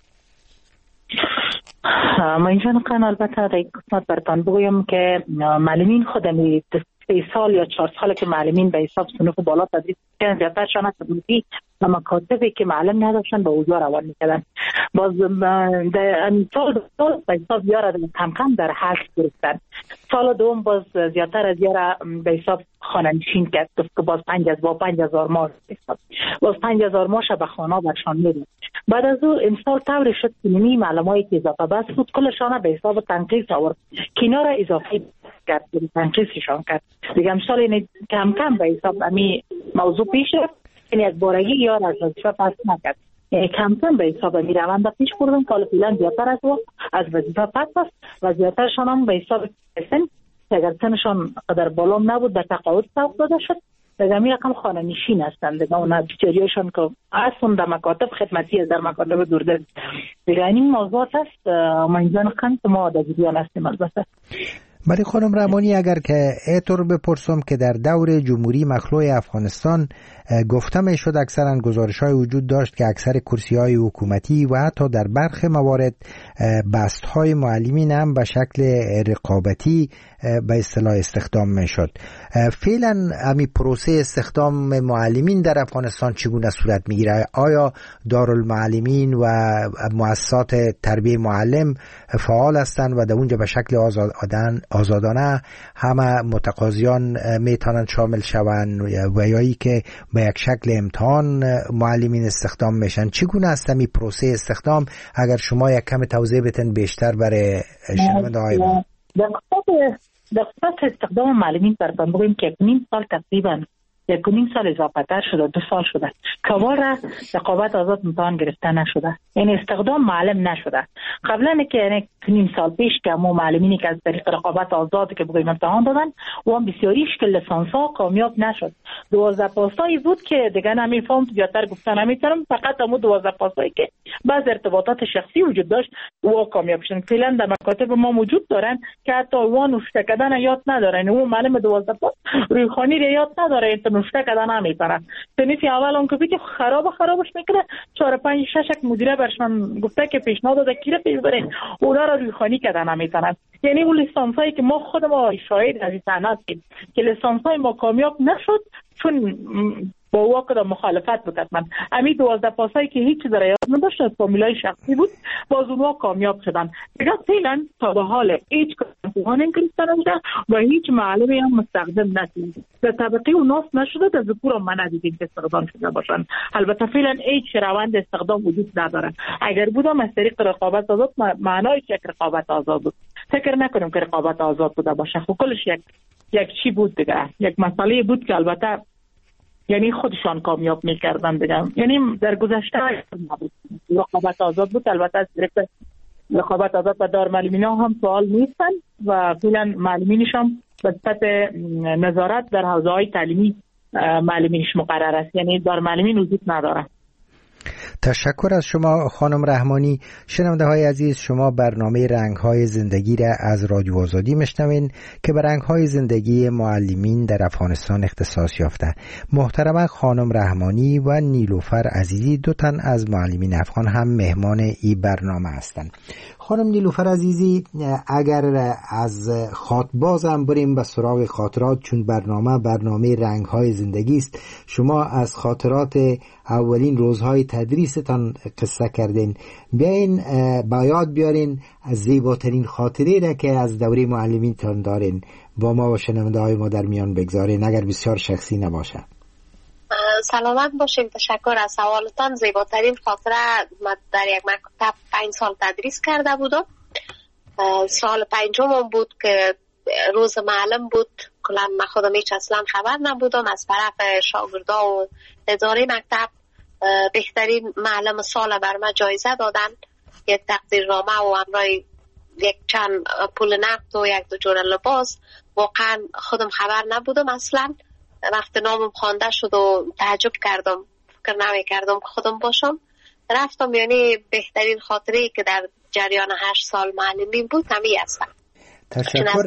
ما اینجا نقن البته در این قسمت برتان بگویم که معلمین خودمی سه سال یا چهار سال که معلمین به حساب صنف بالا تدریس کردن، زیادتر شانه تبلیغی و مکاتبی که معلم نداشتن به اوضاع روان میکردن. باز در سال دو به حساب یاره کم کم در حرف گرفتن. سال دوم باز زیادتر از یاره به حساب خانه نشین کرد، گفت که باز پنج از با پنج هزار ماه حساب باز پنج هزار ماش به خانه برشان میدید. بعد از او امسال طوری شد که نمی معلمایی که اضافه بس بود کلشانه به حساب تنقیص آورد، کنار اضافه کرد، تنقیصشان کرد دیگه. امسال این کم کم به حساب امی موضوع پیش رفت، یعنی از بارگی یار از وظیفه پس نکرد، یعنی کم کم به حساب امی روند پیش بردن. حالا فعلا زیادتر از او از وظیفه پس است و زیادترشان هم به حساب سن اگر سنشان قدر بالا نبود در تقاعد سوق داده شد، دیگه می رقم خانه نشین هستند دیگه. اونا بیچاریاشون که اصلا در مکاتب خدمتی در مکاتب دوردست دیگه. این موضوعات است ما اینجا نقن که ما در جریان هستیم. البته ولی خانم رحمانی اگر که اینطور بپرسم که در دور جمهوری مخلوع افغانستان گفته می شد اکثرا گزارش های وجود داشت که اکثر کرسی های حکومتی و حتی در برخی موارد بست های معلمین هم به شکل رقابتی به اصطلاح استخدام می شد. فعلا امی پروسه استخدام معلمین در افغانستان چگونه صورت می گیره؟ آیا دارالمعلمین و مؤسسات تربیه معلم فعال هستند و در اونجا به شکل آزادان آزادانه همه متقاضیان میتونن شامل شوند و یا ای که به یک شکل امتحان معلمین استخدام میشن؟ چگونه است این پروسه استخدام؟ اگر شما یک کم توضیح بدین بیشتر برای شنونده های ما. در قسمت استخدام معلمین براتون بگویم که نیم سال تقریبا یک نیم سال اضافه تر شده، دو سال شده که وارا رقابت آزاد امتحان گرفته نشده، یعنی استخدام معلم نشده. قبلا که یعنی نیم سال پیش که ما معلمینی که از طریق رقابت آزاد که بگویم امتحان دادن و هم بسیاریش که لیسانس ها کامیاب نشد. دوازده پاستایی بود که دیگه نمیفهم زیادتر گفتن نمیتونم، فقط همون دوازده پاستایی که بعض ارتباطات شخصی وجود داشت و کامیاب شدن. فعلا در مکاتب ما موجود دارن که حتی وان نوشته کردن یاد ندارن، اون معلم دوازده پاست رویخوانی رو یاد نداره، نوشته کردن نمیتونن. صنف اول اون که بیت خراب خرابش میکنه، چهار پنج شش مدیره برشان گفته که پیشنهاد داده کی رو پیش برین، اونا رو رویخوانی کردن نمیتونن. یعنی اون لیسانس هایی که ما خود ما شاهد از این صحنه هستیم که لیسانس های ما کامیاب نشد چون با واقع در مخالفت بود. من امی دوازده پاسایی که هیچ در یاد نداشت، فامیلای شخصی بود، باز اونها کامیاب شدن. دیگه فعلا تا به حال هیچ کارگروهان انگلیستان نشده و هیچ معلمی هم مستخدم نشده. در طبقه اوناس نشده، در ذکور هم من ندیدیم که استخدام شده باشن. البته فعلا هیچ روند استخدام وجود نداره. اگر بودم از طریق رقابت آزاد، معنای یک رقابت آزاد بود. فکر نکنم که رقابت آزاد بوده باشه. خب کلش یک یک چی بود دیگه، یک مسئله بود که البته یعنی خودشان کامیاب میکردن دیگه. یعنی در گذشته نبود رقابت آزاد بود. البته از طریق رقابت آزاد و دارالمعلمین ها هم سوال نیستن و فعلا معلمینش هم به صفت نظارت در حوزه های تعلیمی معلمینش مقرر است، یعنی دارالمعلمین وجود نداره. تشکر از شما خانم رحمانی. شنونده های عزیز، شما برنامه رنگ های زندگی را از رادیو آزادی میشنوین که به رنگ های زندگی معلمین در افغانستان اختصاص یافته. محترم خانم رحمانی و نیلوفر عزیزی، دو تن از معلمین افغان هم مهمان این برنامه هستند. خانم نیلوفر عزیزی، اگر از خاطبازم بریم به سراغ خاطرات، چون برنامه برنامه رنگ های زندگی است، شما از خاطرات اولین روزهای تدریستان قصه کردین. بیاین با یاد بیارین از زیباترین خاطره را که از دوره معلمینتان دارین با ما و شنونده های ما در میان بگذارین، اگر بسیار شخصی نباشه. سلامت باشین. تشکر از سوالتان. زیباترین خاطره، من در یک مکتب پنج سال تدریس کرده بودم. سال پنجم بود که روز معلم بود. کلا من خودم هیچ اصلا خبر نبودم. از طرف شاگردا و اداره مکتب بهترین معلم سال بر من جایزه دادن، یک تقدیرنامه و همراه یک چند پول نقد و یک دو جور لباس. واقعا خودم خبر نبودم اصلا. وقتی نامم خوانده شد و تعجب کردم، فکر نمی کردم که خودم باشم. رفتم، یعنی بهترین خاطری که در جریان هشت سال معلمی بود همی هستم. تشکر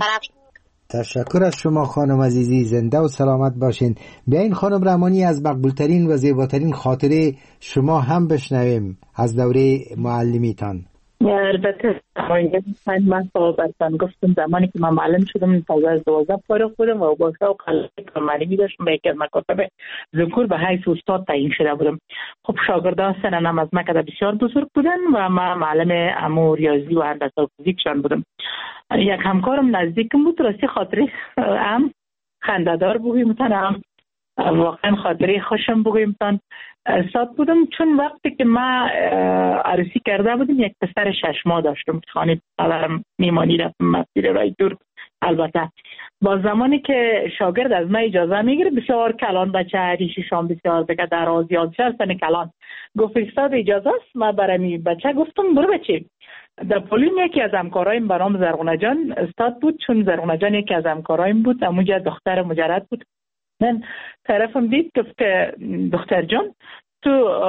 تشکر از شما خانم عزیزی، زنده و سلامت باشین. بیاین خانم رحمانی از مقبولترین و زیباترین خاطره شما هم بشنویم از دوره معلمیتان. البته من براتون گفتم زمانی که من معلم شدم تازه از دوازده فارغ بودم و با شوق معلمی داشتم. به یک از مکاتب ذکور به حیث استاد تعیین شده بودم. خب شاگردان سنم از مکتب بسیار بزرگ بودن و من معلم امور ریاضی و هندسه فیزیکشان بودم. یک همکارم نزدیکم بود، راستی خاطره هم خنده‌دار بگویم هم واقعا خاطره خوشم بگویم تان استاد بودم، چون وقتی که من عروسی کرده بودم یک پسر شش ماه داشتم که خانه پدرم میمانی رفتم مسیر رای دور. البته با زمانی که شاگرد از من اجازه میگیره، بسیار کلان بچه هریشی شام بسیار بگه در آزیاد شهر سن کلان گفت استاد اجازه است. من برای بچه گفتم برو بچه. در پولین یکی از همکارایم برام زرغونه جان استاد بود، چون زرغونه جان یکی از همکارایم بود، اونجا دختر مجرد بود. من طرفم دید گفت که دختر جان تو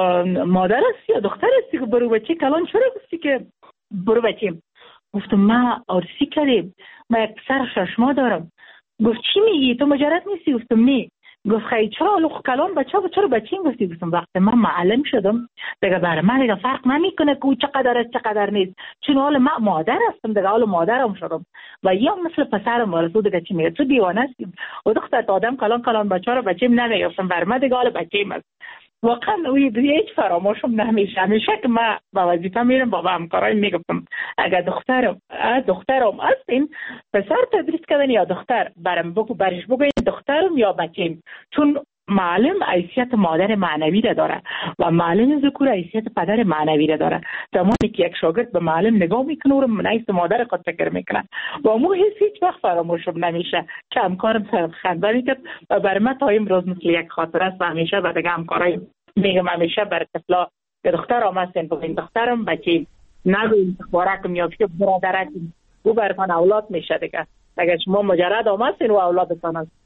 مادر هستی یا دختر هستی که برو بچه کلان؟ چرا گفتی که برو بچه؟ گفتم من عروسی کردیم، من یک پسر شش ماه دارم. گفت چی میگی تو مجرد نیستی؟ گفتم نه. گفت خیلی چرا لخ کلان بچه و چرا بچه این گفتی؟ گفتم وقتی من معلم شدم دیگه برای من دیگه فرق نمیکنه که او چقدر است چقدر نیست، چون حال من مادر هستم دیگه، حال مادرم شدم و یا مثل پسرم ورسو دیگه چی میگه تو دیوانه هستی و دختر آدم کلان کلان بچه رو بچه نمیگه. گفتم برای من دیگه حال بچه ام است. واقعا اوی هیچ فراموشم نمیشه. همیشه که من با وظیفه میرم با همکارایم میگفتم اگر دخترم دخترم هستین پسر تدریس کردن یا دختر برام بگو برش بگو دخترم یا بچه‌م، چون معلم حیثیت مادر معنوی را داره و معلم ذکور حیثیت پدر معنوی را داره. زمانی که یک شاگرد به معلم نگاه میکنه و من حیث مادر خود فکر میکنه و امو هیچ هیچ وقت فراموشم نمیشه که همکارم خنده میکرد و برای من تا امروز مثل یک خاطره است و همیشه به دیگه همکارایم میگم همیشه برای طفلا که دخترم هستین بگوین دخترم بچه نگوین بارکم یا که برادرکم او برای اولاد میشه دیگه. اگر شما مجرد هم هستین و اولادتان هست.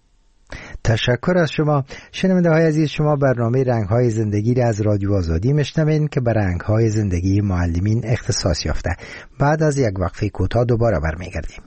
تشکر از شما. شنونده های عزیز، شما برنامه رنگ های زندگی را از رادیو آزادی میشنوین که به رنگ های زندگی معلمین اختصاص یافته. بعد از یک وقفه کوتاه دوباره برمیگردیم.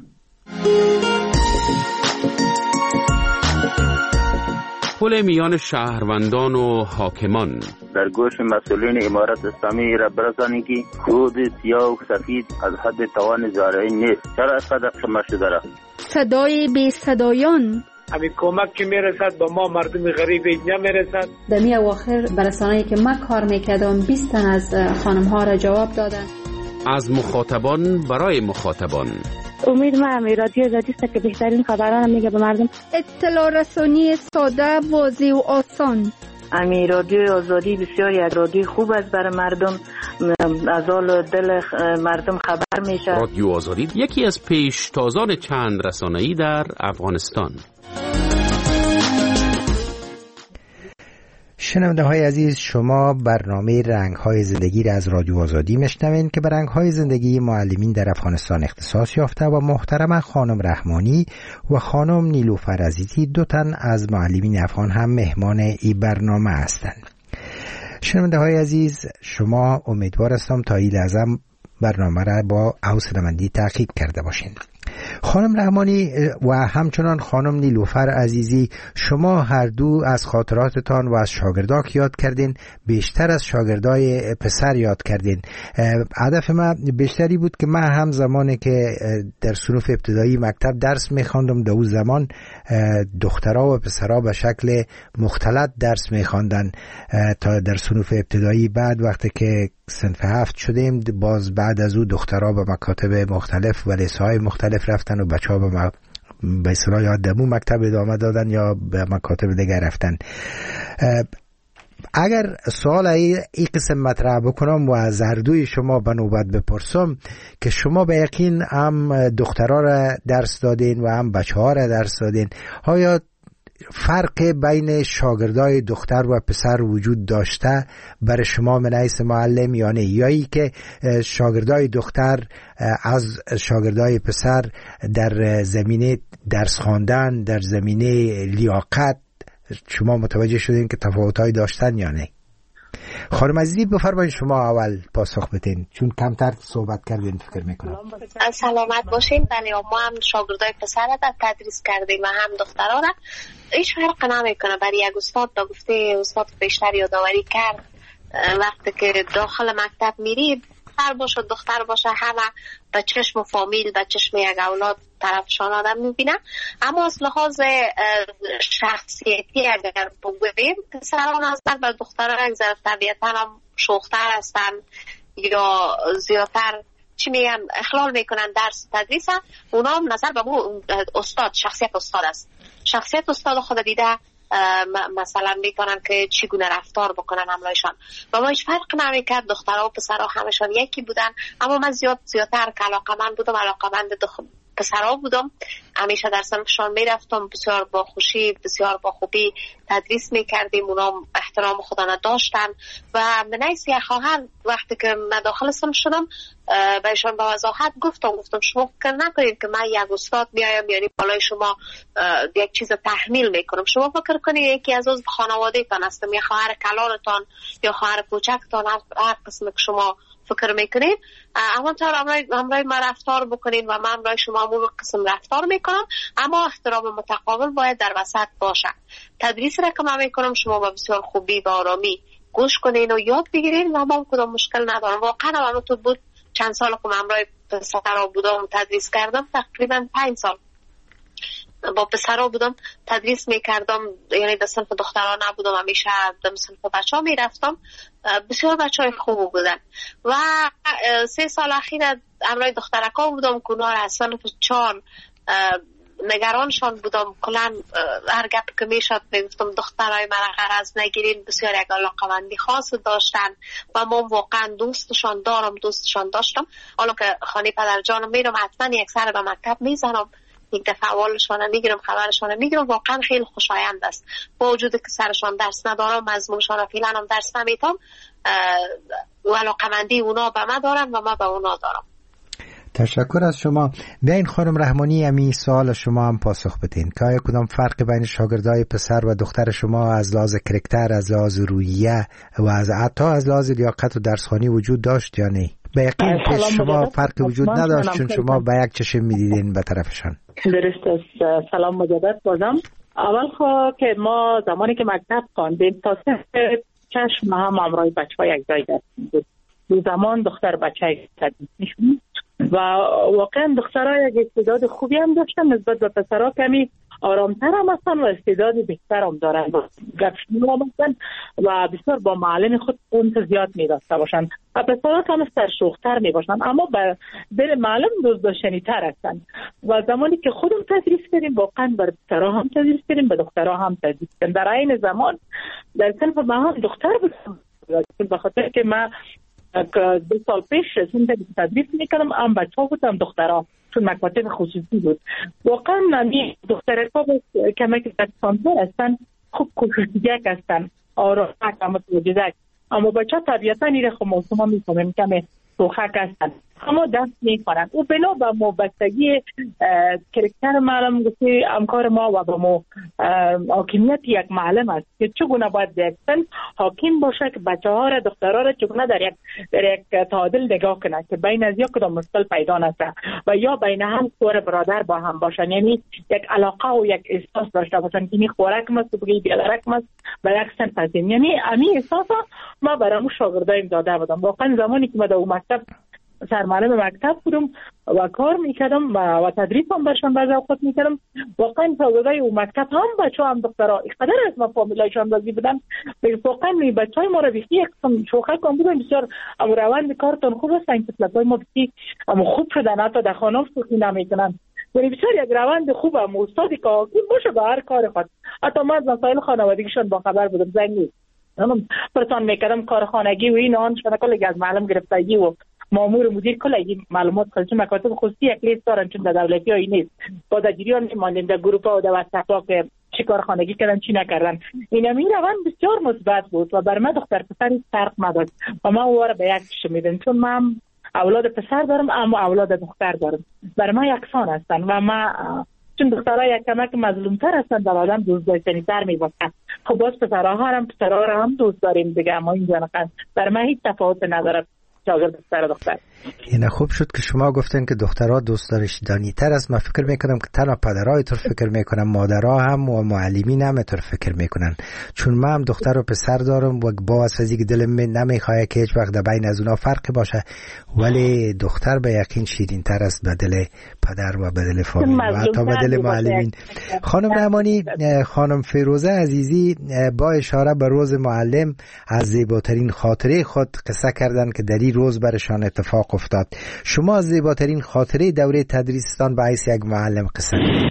پل میان شهروندان و حاکمان. در گوش مسئولین امارت اسلامی را برسانید که خود سیاه و سفید از حد توان زارعین نیست. چرا اینقدر شما شده را؟ صدای بی صدایان. همین کمک که میرسد با ما مردم غریب اینجا میرسد. در می اواخر برسانه‌ای که من کار میکردم بیست تن از خانم ها را جواب دادن. از مخاطبان برای مخاطبان. امید ما هم رادیو آزادی است که بهترین خبران میگه به مردم. اطلاع رسانی ساده، واضح و آسان. امی رادیو آزادی بسیار یک رادیو خوب است برای مردم، از حال دل مردم خبر میشه. رادیو آزادی یکی از پیشتازان چند رسانه‌ای در افغانستان. شنونده های عزیز، شما برنامه رنگ های زندگی را از رادیو آزادی میشنوین که به رنگ های زندگی معلمین در افغانستان اختصاص یافته و محترم خانم رحمانی و خانم نیلوفر عزیزی دو تن از معلمین افغان هم مهمان این برنامه هستند. شنونده های عزیز، شما امیدوار هستم تا این لحظه برنامه را با حوصله‌مندی تعقیب کرده باشین. خانم رحمانی و همچنان خانم نیلوفر عزیزی، شما هر دو از خاطراتتان و از شاگرداک یاد کردین، بیشتر از شاگردای پسر یاد کردین. هدف من بیشتری بود که من هم زمانی که در صنوف ابتدایی مکتب درس میخواندم، در اون زمان دخترها و پسرها به شکل مختلط درس میخواندن تا در صنوف ابتدایی. بعد وقتی که صنف هفت شدیم، باز بعد از او دخترها به مکاتب مختلف و لیسه‌های مختلف رفتن و بچه‌ها به به اصطلاح یا دمو مکتب ادامه دادن یا به مکاتب دیگر رفتن. اگر سوال ای قسم مطرح بکنم و از هر دوی شما به نوبت بپرسم که شما به یقین هم دخترها را درس دادین و هم بچه‌ها را درس دادین، آیا فرق بین شاگردای دختر و پسر وجود داشته برای شما من حیث معلم یا نه؟ یا ای که شاگردای دختر از شاگردای پسر در زمینه درس خواندن، در زمینه لیاقت شما متوجه شدین که تفاوت‌هایی داشتن یا نه؟ خانم عزیزی بفرمایید شما اول پاسخ بدین، چون کمتر صحبت کردین فکر میکنم. سلامت باشین. بله، ما هم شاگردای پسر را تدریس کردیم و هم دخترها را. هیچ فرق نمیکنه. برای یک استاد دا گفته استاد بیشتر یادآوری کرد، وقتی که داخل مکتب میرید دختر باشه دختر باشه همه به چشم و فامیل به چشم یک اولاد طرفشان آدم میبینه. اما از لحاظ شخصیتی اگر بگویم، پسران هستن و دختران یک ذره طبیعتا هم شوختر هستن یا زیادتر چی میگن اخلال میکنن درس تدریس. اونا هم نظر به مو استاد، شخصیت استاد است. شخصیت استاد خود دیده مثلا میکنن که چگونه رفتار بکنن همراهشان. و ما هیچ فرق نمیکرد، دخترها و پسرها همشان یکی بودن. اما من زیاد زیادتر که علاقمند بودم، علاقمند پسرها بودم، همیشه در صنفشان میرفتم، بسیار با خوشی بسیار با خوبی تدریس میکردیم. اونا احترام خودم داشتن و من ایسی خواهر وقتی که من داخل صنف شدم بهشان با وضاحت گفتم گفتم شما فکر نکنید که من یک استاد میایم یعنی بالای شما یک چیز تحمیل میکنم. شما فکر کنید یکی از از خانواده تان هستم، یا خواهر کلانتان یا خواهر کوچکتان، هر قسم که شما فکر میکنید همانطور همراه ما رفتار بکنید و من همراه شما همون قسم رفتار میکنم. اما احترام متقابل باید در وسط باشه. تدریس را که من میکنم شما با بسیار خوبی و آرامی گوش کنین و یاد بگیرین و ما کدام مشکل ندارم. واقعا همونطور بود چند سال که من همراه پسرها بودم تدریس کردم، تقریبا پنج سال با پسرها بودم تدریس میکردم، یعنی در صنف دخترها نبودم، همیشه در صنف بچه ها میرفتم. بسیار بچه های خوب بودن و سه سال اخیر همراه دخترکا بودم که اونها از صنف چهار نگرانشان بودم. کلن هر گپ که میشد میگفتم دخترای من غرض نگیرین، بسیار یک علاقمندی خاص داشتن و من واقعا دوستشان دارم دوستشان داشتم. حالا که خانه پدر جانم میرم حتما یک سر به مکتب میزنم، یک دفعه اولشان میگیرم، خبرشان میگیرم. واقعا خیلی خوشایند است. با وجود که سرشان درس ندارم، مضمونشان فعلا هم درس نمیتم، و علاقمندی اونا به من دارن و من به اونا دارم. تشکر از شما. بیاین خانم رحمانی همین سوال شما هم پاسخ بدین که آیا کدام فرق بین شاگردای پسر و دختر شما از لحاظ کرکتر، از لحاظ رویه و از حتی از لحاظ لیاقت و درسخوانی وجود داشت یا نه؟ به یقین پیش شما فرق وجود نداشت چون شما به یک چشم میدیدین به طرفشان. درست است. سلام مجدد بازم. اول خب که ما زمانی که مکتب خواندیم تا سه چشم هم همراه بچه‌ها یک جای داشتیم بود. دو زمان دختر بچه تدریس می‌شد و واقعا دخترها یک استعداد خوبی هم داشتن نسبت به پسرها، کمی آرامتر هم هستن و استعداد بهتر هم دارن گپشنو هم هستن و بسیار با معلم خود اون زیاد می‌داشته باشن و پسرها هم سرشوختر میباشن، اما به دل معلم دوستداشتنی تر هستن. و زمانی که خودم تدریس کردیم واقعا بر پسرها هم تدریس کردیم، به دخترها هم تدریس کردیم. در عین زمان در صنف ما هم دختر بودم به خاطر که من دو سال پیش رسیم تدریس میکنم، هم بچه ها بود هم دخترها، چون مکاتب خصوصی بود. واقعا نمی دخترها کمی که درسانتر هستن، خوب کوششگیک هستن، آرام هم متوجدک، اما بچه ها طبیعتا ایره خب موسوم ها میکنم کمی سوخک هستن. اما دست میکنن. او بنا به وابستگی کرکتر معلم گفته همکار ما و به مو حاکمیت یک معلم است که چگونه باید یک سن حاکم باشه که بچه ها را دخترها را چگونه در یک در یک تعادل نگاه کنه که بین از یک کدام مشکل پیدا نشه و یا بین هم خور برادر با هم باشن، یعنی یک علاقه و یک احساس داشته باشن که این خوراک مست و بگی بیادرک مست و یک سن پسیم. یعنی امی احساس ما برامو شاگردایم داده بودم. واقعا زمانی که ما در مکتب سرمعلم مکتب بودم و کار میکردم و, و تدریس هم برشان بعضی اوقات میکردم، واقعا شاگردای اون مکتب هم بچه هم دخترها اقدر از ما فامیلایشان بازی بودن. واقعا بچه های ما رو بیخی یک قسم شوخه کن بودن، بسیار روند کارتون خوب هستن، کسلت های ما بیخی خوب شدن، حتی در خانم سوخی نمیکنن. یعنی بسیار یک روند خوب هم استادی که حاکم باشه به هر کار خود. حتی ما از مسائل خانوادگیشان با خبر بودم، زنگی پرسان میکردم کار خانگی و این آن شده کلی از معلم گرفتگی و مامور مدیر کلی معلومات خودشون مکاتب خصوصی یک لیست دارن، چون در دولتی هایی نیست. با در جریان میماندیم در گروپ ها و در واتساپ ها که چی کار خانگی کردن چی نکردن. این همین روند بسیار مثبت بود و بر من دختر پسری فرق نداشت و من او را به یک شمیدم، چون من اولاد پسر دارم اما اولاد دختر دارم، بر من یکسان هستن و من چون دخترها یک کمک مظلوم تر هستن در آدم دوست داشتنی تر می باشن. خب باز پسرها هم پسرها را هم دوست داریم دیگه، اما اینجا نقصد بر من هیچ تفاوت نداره شاگرد پسر دختر. این خوب شد که شما گفتن که دخترها دوست داشتنی تر است. من فکر میکنم که تنها پدرها اینطور فکر میکنم، مادرها هم و معلمین هم اینطور فکر میکنن، چون من هم دختر و پسر دارم و با اساسی که دلم نمیخواد که هیچ وقت بین از اونا فرقی باشه، ولی دختر به یقین شیرین تر است به دل پدر و به دل فامیل و حتی به دل معلمین. خانم رحمانی، خانم فیروزه عزیزی با اشاره به روز معلم از زیباترین خاطره خود قصه کردن که در این روز برشان اتفاق افتاد. شما از زیباترین خاطره دوره تدریستان به حیث یک معلم قصه کنید.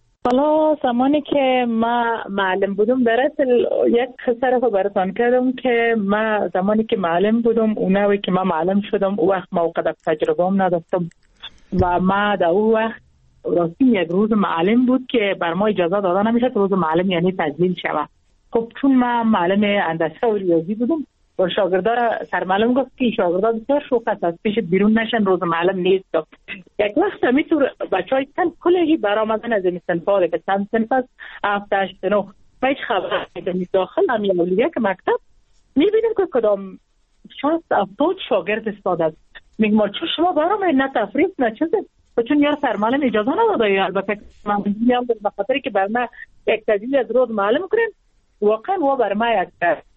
حالا زمانی که ما معلم بودم در اصل یک قصه رو براتون کردم که ما زمانی که معلم بودم اونوی که ما معلم شدم او وقت موقع تجربه هم نداشتم و ما در اون وقت راستی یک روز معلم بود که بر ما اجازه داده نمیشد روز معلم یعنی تجلیل شود. خب چون ما معلم هندسه و ریاضی بودم و شاگردا را سرمعلم گفت که شاگردا بسیار شوخ است از پیش بیرون نشن روز معلم نیست. یک وقت همینطور بچهای تن کلی برآمدن از این صنفا که چند صنف است هفت هشت نه و هیچ خبر نیست. داخل همین اولیه که مکتب میبینیم که کدام شصت هفتاد شاگرد استاد است. میگم چون شما برام نه تفریح نه چیزه، چون یار سرمعلم اجازه نداده. البته من میگم به خاطر که بر ما یک تجلیل از روز معلم کنن، واقعا و بر ما یک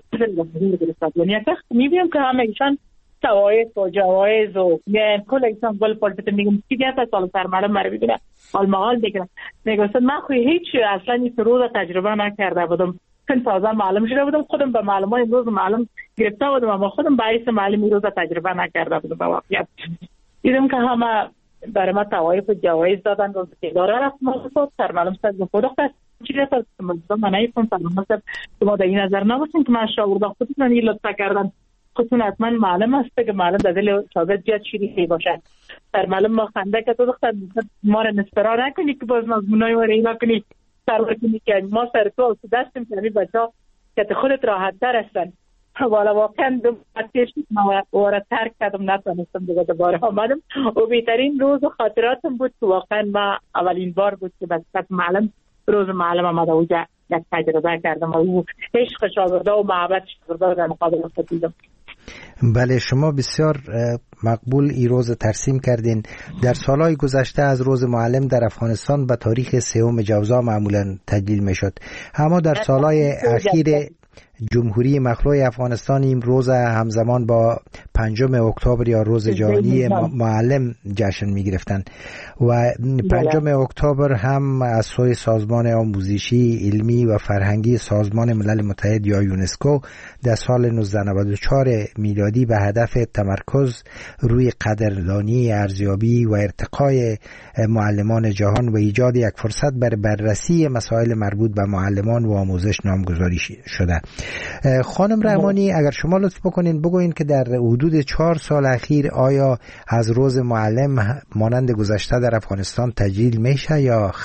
یعنی یک وقت میبینم که همه ایشان توایز و جوایز و یعنی کل ایشان گل پالپت میگم چی گفت سال سرمعلم مرا ببینه حال محال دیگه میگم من خوی هیچ اصلا این روز تجربه نکرده بودم، چون تازه معلم شده بودم، خودم به معلمان امروز معلم گرفته بودم اما خودم به حیث معلم این روز تجربه نکرده بودم. به واقعیت دیدم که همه برای ما توایز و جوایز دادن و اداره رفتم و سرمعلم صد به خود خواست چی رسد من نیفتم سرمعلم صد شما در این نظر نباشین که من شاگرد خودتون این لطفه کردن خودتون حتما معلم هسته که معلم در دل شاگرد زیاد شیرینی باشه. سرمعلم ما خنده که تو دختر ما را نسپرا نکنی که باز مضمونای ما را اینا کنی سرور کنی که ما سر تو دستیم که همین بچه ها که خودت راحت تر هستن. والا واقعا دو بچه‌ش ما را ترک کردم نتونستم دیگه دوباره آمدم و بهترین روز و خاطراتم بود که واقعا ما اولین بار بود که بسیار معلم روز معلم آمده اونجا یک تجربه کردم و او عشق شاگرده و محبت شاگرده در مقابل خود دیدم. بله شما بسیار مقبول ای روز ترسیم کردین. در سالهای گذشته از روز معلم در افغانستان به تاریخ سوم جوزا معمولا تجلیل می شد، اما در سالهای اخیر جمهوری مخلوع افغانستان این روز همزمان با پنجم اکتبر یا روز جهانی معلم جشن می گرفتن و پنجم اکتبر هم از سوی سازمان آموزشی علمی و فرهنگی سازمان ملل متحد یا یونسکو در سال نوزده نود و چهار میلادی به هدف تمرکز روی قدردانی، ارزیابی و ارتقای معلمان جهان و ایجاد یک فرصت برای بررسی مسائل مربوط به معلمان و آموزش نامگذاری شده. خانم رحمانی اگر شما لطف بکنین بگوین که در حدود چهار سال اخیر آیا از روز معلم مانند گذشته در افغانستان تجلیل میشه یا خیر؟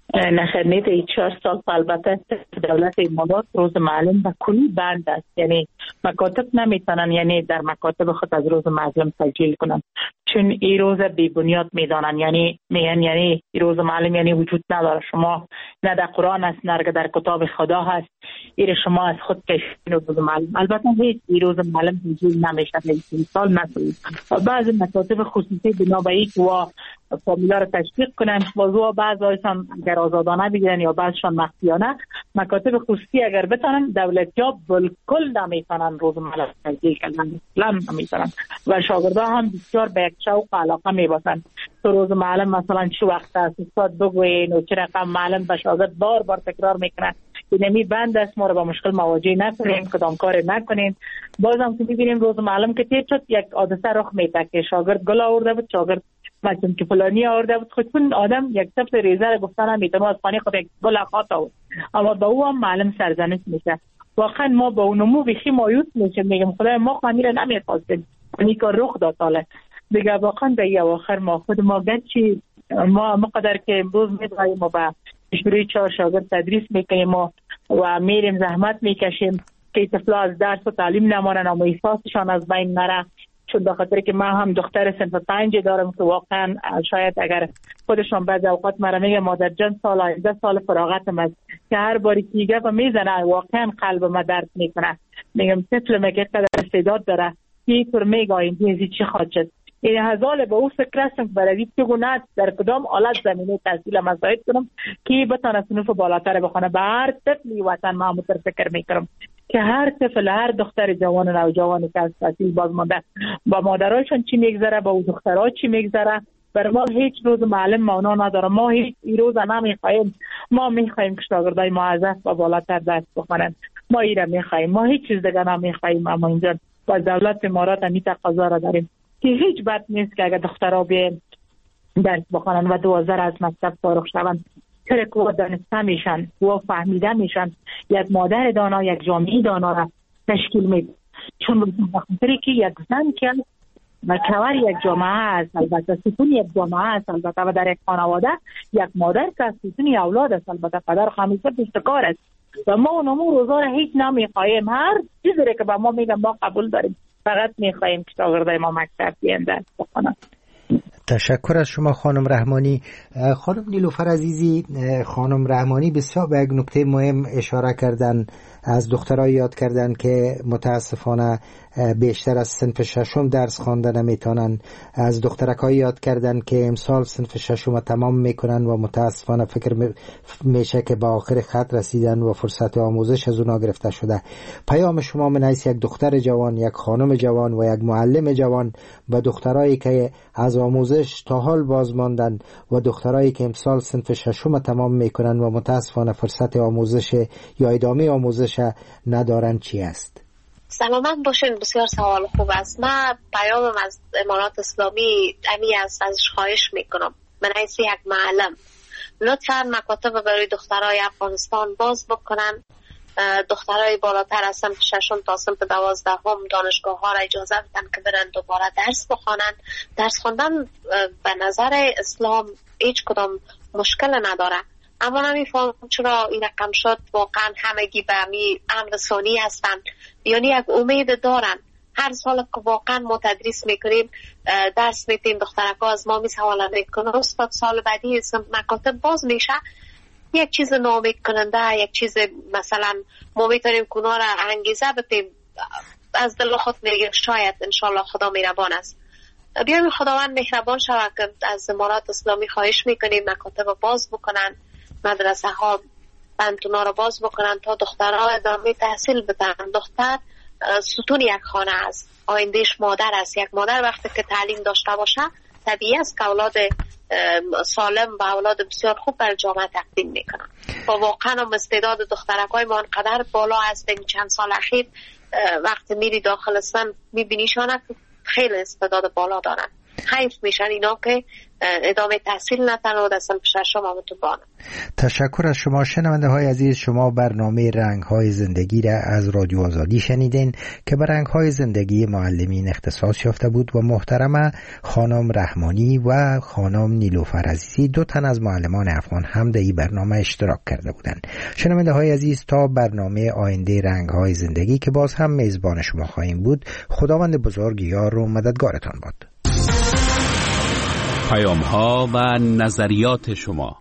نخرنیت ای چهار سال البته دولت امارات روز معلم و کلی بند است، یعنی مکاتب نمیتونن یعنی در مکاتب خود از روز معلم تسجیل کنن، چون این روز بی بنیاد میدانن، یعنی میگن یعنی این روز معلم یعنی وجود نداره، شما نه در قرآن است نه در کتاب خدا هست، این شما از خود کشین روز معلم. البته هیچ این روز معلم تسجیل نمیشه، این سال نسل و بعضی مکاتب خصوصی بنا به اینکه و فامیلا رو تشویق کنن موضوع بعض هایشان اگر آزادانه بگیرن یا بعضشان مخفیانه، مکاتب خصوصی اگر بتونن دولتیا بالکل نمیتونن روز معلم تسجیل کنن، اصلا نمیتونن و شاگردا هم بسیار به یک شوق و علاقه میباشن تو روز معلم مثلا چه وقت است استاد بگوین و چه رقم معلم به شاگرد بار بار تکرار میکنن اینمی بند است، ما رو با مشکل مواجه نکنیم، کدام کار نکنیم. بازم که میبینیم روز معلم که تیر شد یک حادثه رخ میده که شاگرد گل آورده بود، شاگرد مثلا که فلانی آورده بود، خود اون آدم یک سبت ریزه رو گفتن نمیتونه از خانه خود یک گل خاط آورد، اما با او هم معلم سرزنش میشه. واقعا ما با اونمو بخی مایوس میشیم، میگم خدای ما خانی رو نمیخواستیم، این کار رخ داد. حالا دیگه واقعا به یه آخر ما خود ما گرچه ما مقدر که امروز میدواییم و با شروع چهار شاگرد تدریس میکنیم و, و میریم زحمت میکشیم که طفلا از درس و تعلیم نمانن اما احساسشان از بین نره، چون به خاطر که من هم دختر صنف پنج دارم که واقعا شاید اگر خودشان بعض اوقات مرا میگه مادر جان سال آینده سال فراغتم است که هر باری که میگه و میزنه واقعا قلب ما درد میکنه. میگم طفل مگه قدر استعداد داره که طور میگه این چی خواهد شد. این هزال به او فکر هستم برای چگونه در کدام حالت زمینه تحصیل مساعد کنم که بتانه صنف بالاتر بخونه. به هر طفلی وطن ما متر فکر میکنم که هر طفل هر دختر جوان و نوجوانی که از تحصیل باز مانده با مادرایشان چی میگذره با او دخترها چی میگذره. بر ما هیچ روز معلم معنا نداره، ما هیچ روز نمیخوایم، ما میخوایم که شاگردای ما از و بالاتر درس بخونن، ما ایره میخوایم، ما هیچ چیز دیگه نمیخوایم. اما اینجا با دولت امارات می تقاضا را داریم که هیچ بد نیست که اگر دخترها بیان درس بخونن و دوازده از مکتب فارغ شوند، چرا که دانسته میشن و فهمیده میشن، یک مادر دانا یک جامعه دانا را تشکیل میده. چون بخاطر که یک زن که مکور یک جامعه است، البته ستون یک جامعه است، البته و در یک خانواده یک مادر که ستون اولاد است، البته پدر خمیسه دستکار است و ما اونمو روزا را هیچ نمیخوایم، هر چیزی که به ما میگن ما قبول داریم، فقط میخوایم که شاگردای ما مکتب بیان درس بخونن. تشکر از شما خانم رحمانی. خانم نیلوفر عزیزی، خانم رحمانی بسیار به یک نکته مهم اشاره کردن، از دخترها یاد کردن که متاسفانه بیشتر از صنف ششم درس خوانده نمیتونن، از دخترک‌ها یاد کردن که امسال صنف ششم تمام میکنن و متاسفانه فکر میشه که با آخر خط رسیدن و فرصت آموزش از اونا گرفته شده. پیام شما من حیث یک دختر جوان، یک خانم جوان و یک معلم جوان به دخترایی که از آموزش تا حال باز ماندن و دخترایی که امسال صنف ششم تمام میکنن و متاسفانه فرصت آموزش یا ادامه آموزش ندارن چی است؟ سلامت باشین. بسیار سوال خوب است. من پیامم از امارات اسلامی امی است، ازش خواهش میکنم من حیث یک معلم لطفاً مکاتب برای دخترای افغانستان باز بکنن. دخترای بالاتر از صنف ششم تا صنف دوازدهم دانشگاه ها را اجازه بدن که برن دوباره درس بخوانن. درس خواندن به نظر اسلام هیچ کدام مشکل نداره، اما نمیفهم چرا این رقم شد. واقعا همگی به می امر ثانی هستن، یعنی یک امید دارن. هر سال که واقعا ما تدریس میکنیم درس میتیم دخترک ها از ما می سوالن میکنن استاد سال بعدی مکاتب باز میشه، یک چیز ناامید کننده، یک چیز مثلا ما میتونیم کنار انگیزه بتیم. از دل خود میگیم شاید انشالله خدا مهربان است. بیایم خداوند مهربان شود که از امارات اسلامی خواهش میکنیم مکاتب باز بکنن، مدرسه ها بنتونا رو باز بکنن تا دخترها ادامه تحصیل بدن. دختر ستون یک خانه است، آیندهش مادر است. یک مادر وقتی که تعلیم داشته باشه طبیعی است که اولاد سالم و اولاد بسیار خوب بر جامعه تقدیم میکنن. و واقعا هم استعداد دخترکای ما انقدر بالا است این چند سال اخیر، وقتی میری داخل سن میبینیشان که خیلی استعداد بالا دارن. حیف میشن اینا که ادامه تحصیل نتن و دستن پیش شما متوانه. تشکر از شما شنونده های عزیز. شما برنامه رنگ های زندگی را از رادیو آزادی شنیدین که به رنگ های زندگی معلمین اختصاص یافته بود و محترمه خانم رحمانی و خانم نیلوفر عزیزی دو تن از معلمان افغان هم در این برنامه اشتراک کرده بودند. شنونده های عزیز تا برنامه آینده رنگ های زندگی که باز هم میزبان شما خواهیم بود، خداوند بزرگ یار و مددگارتان باد. پیام ها و نظریات شما.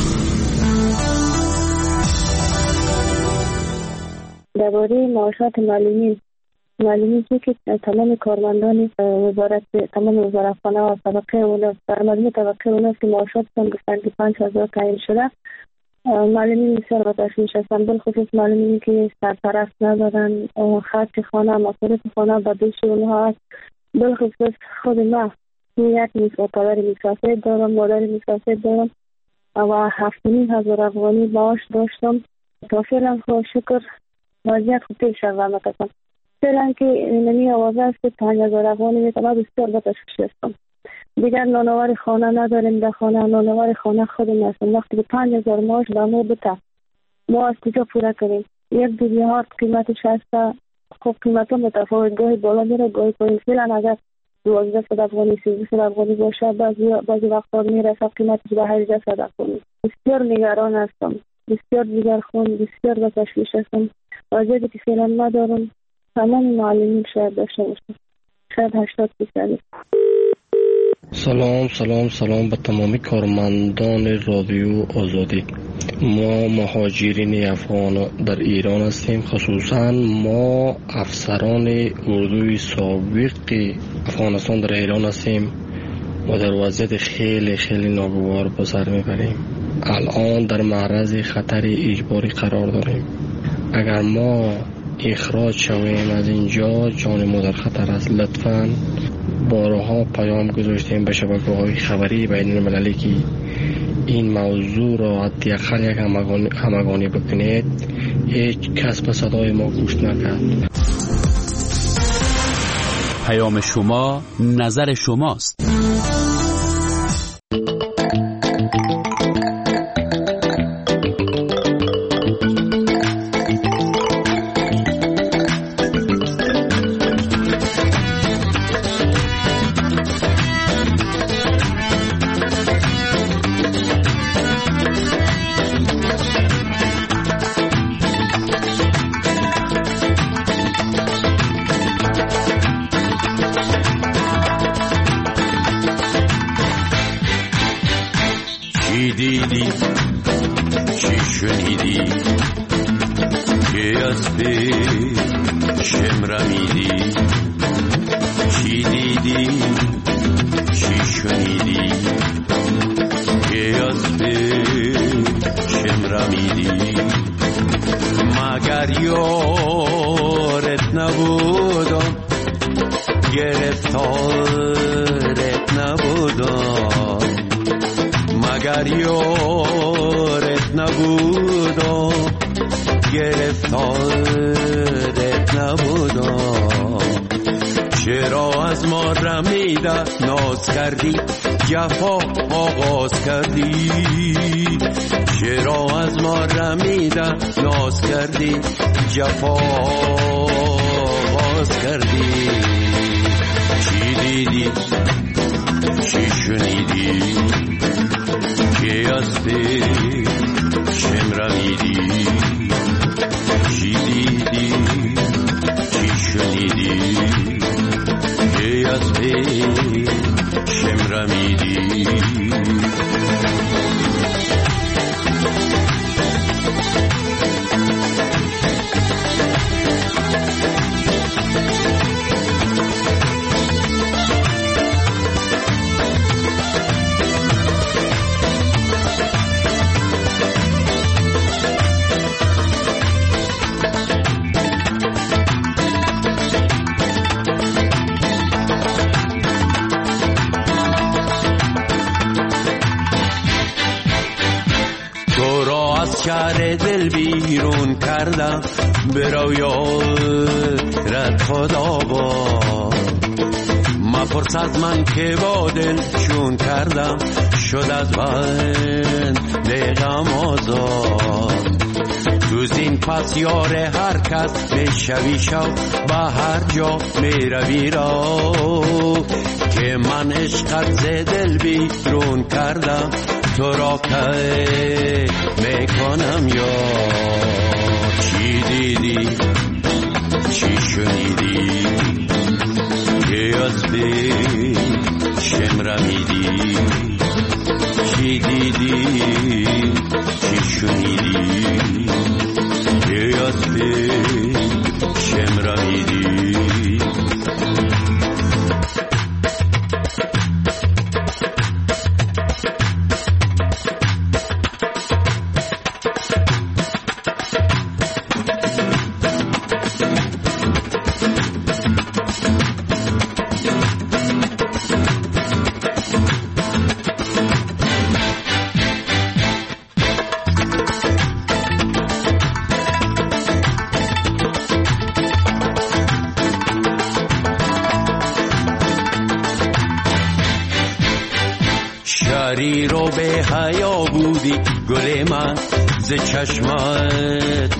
درباره معاشات معلمین معلمین که تمام کارمندان وزارت تمام وزارتخانه و طبقه اوناست در مجموع طبقه اوناست که معاشاتشان گفتن که پنج هزار تعیین شده. معلمین بسیار با تشویش هستند، بالخصوص معلمین که سرپرست ندارن، خرج خانه مصارف خانه به دوش اونها هست. بالخصوص خود ما یک میسا پدر میسافر دارم، مادر میسافر دارم و هفت نیم هزار افغانی معاش داشتم. تا فعلا خدا شکر وضعیت خوب پیش رفت است. فعلا که نمی آوازه است که پنج هزار افغانی میتونم بسیار با تشویش هستم. دیگر نانوار خانه نداریم، در خانه نانوار خانه خودم هستم. وقتی که پنج هزار معاش به ما بده ما از کجا پورا کنیم؟ یک دیگه ها قیمتش هست، خب قیمت ها متفاوت، گاهی بالا میره گاهی پایین. فعلا اگر دوازده صد افغانی سیزده صد افغانی باشه بعضی بعضی وقتا میرسه قیمتش به هجده صد افغانی. بسیار نگران هستم، بسیار دیگرخوان، بسیار با تشویش هستم. وضعیتی که فعلا ندارم تمام معلمین شاید داشته باشم، شاید هشتاد فیصد. سلام سلام سلام به تمامی کارمندان رادیو آزادی. ما مهاجرین افغان در ایران هستیم، خصوصا ما افسران اردوی سابق افغانستان در ایران هستیم و در وضعیت خیلی خیلی ناگوار به سر میبریم. الان در معرض خطر اجباری قرار داریم. اگر ما اخراج شویم از اینجا جان ما در خطر است. لطفاً بارها پیام گذاشتیم به شبکه‌های خبری بین المللی که این موضوع را حداقل یک همگانی, همگانی بکنید. هیچ کس به صدای ما گوش نکرد. پیام شما نظر شماست. جفا آغاز کردی، چرا از ما رمیده ناز کردی، جفا آغاز کردی. چی دیدی چی شنیدی که از چشم رمیدی؟ چی دیدی چی شنیدی که از چشم رمیدی؟ شهر دل بیرون کردم برو یارت خدا با مپرس از من که با دل چون کردم شد از بند غم آزاد. تو زین پس یار هر کس میشوی شو به هر جا میروی را که من عشقت ز دل بیرون کردم تو را که میکنم یار. چی دیدی چی شنیدی که از بی شمرمیدی؟ چی دیدی چی شنیدی که از بی شمرمیدی؟ شریر و به حیا بودی گل من ز چشمت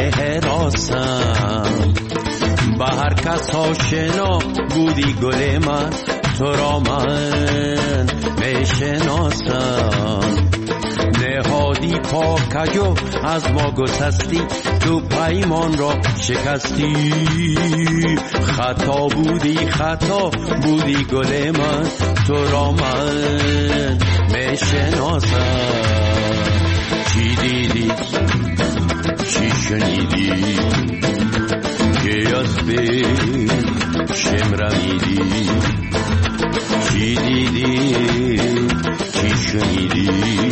مهراسم، به هر کس آشنا بودی گل من تو را من میشناسم. نهادی پاکجو از ما گسستی تو پیمان را شکستی، خطا بودی خطا بودی گل من تو را من میشناسم. چی دیدی چی شنیدی که از بی شمرمیدی؟ چی دیدی چی شنیدی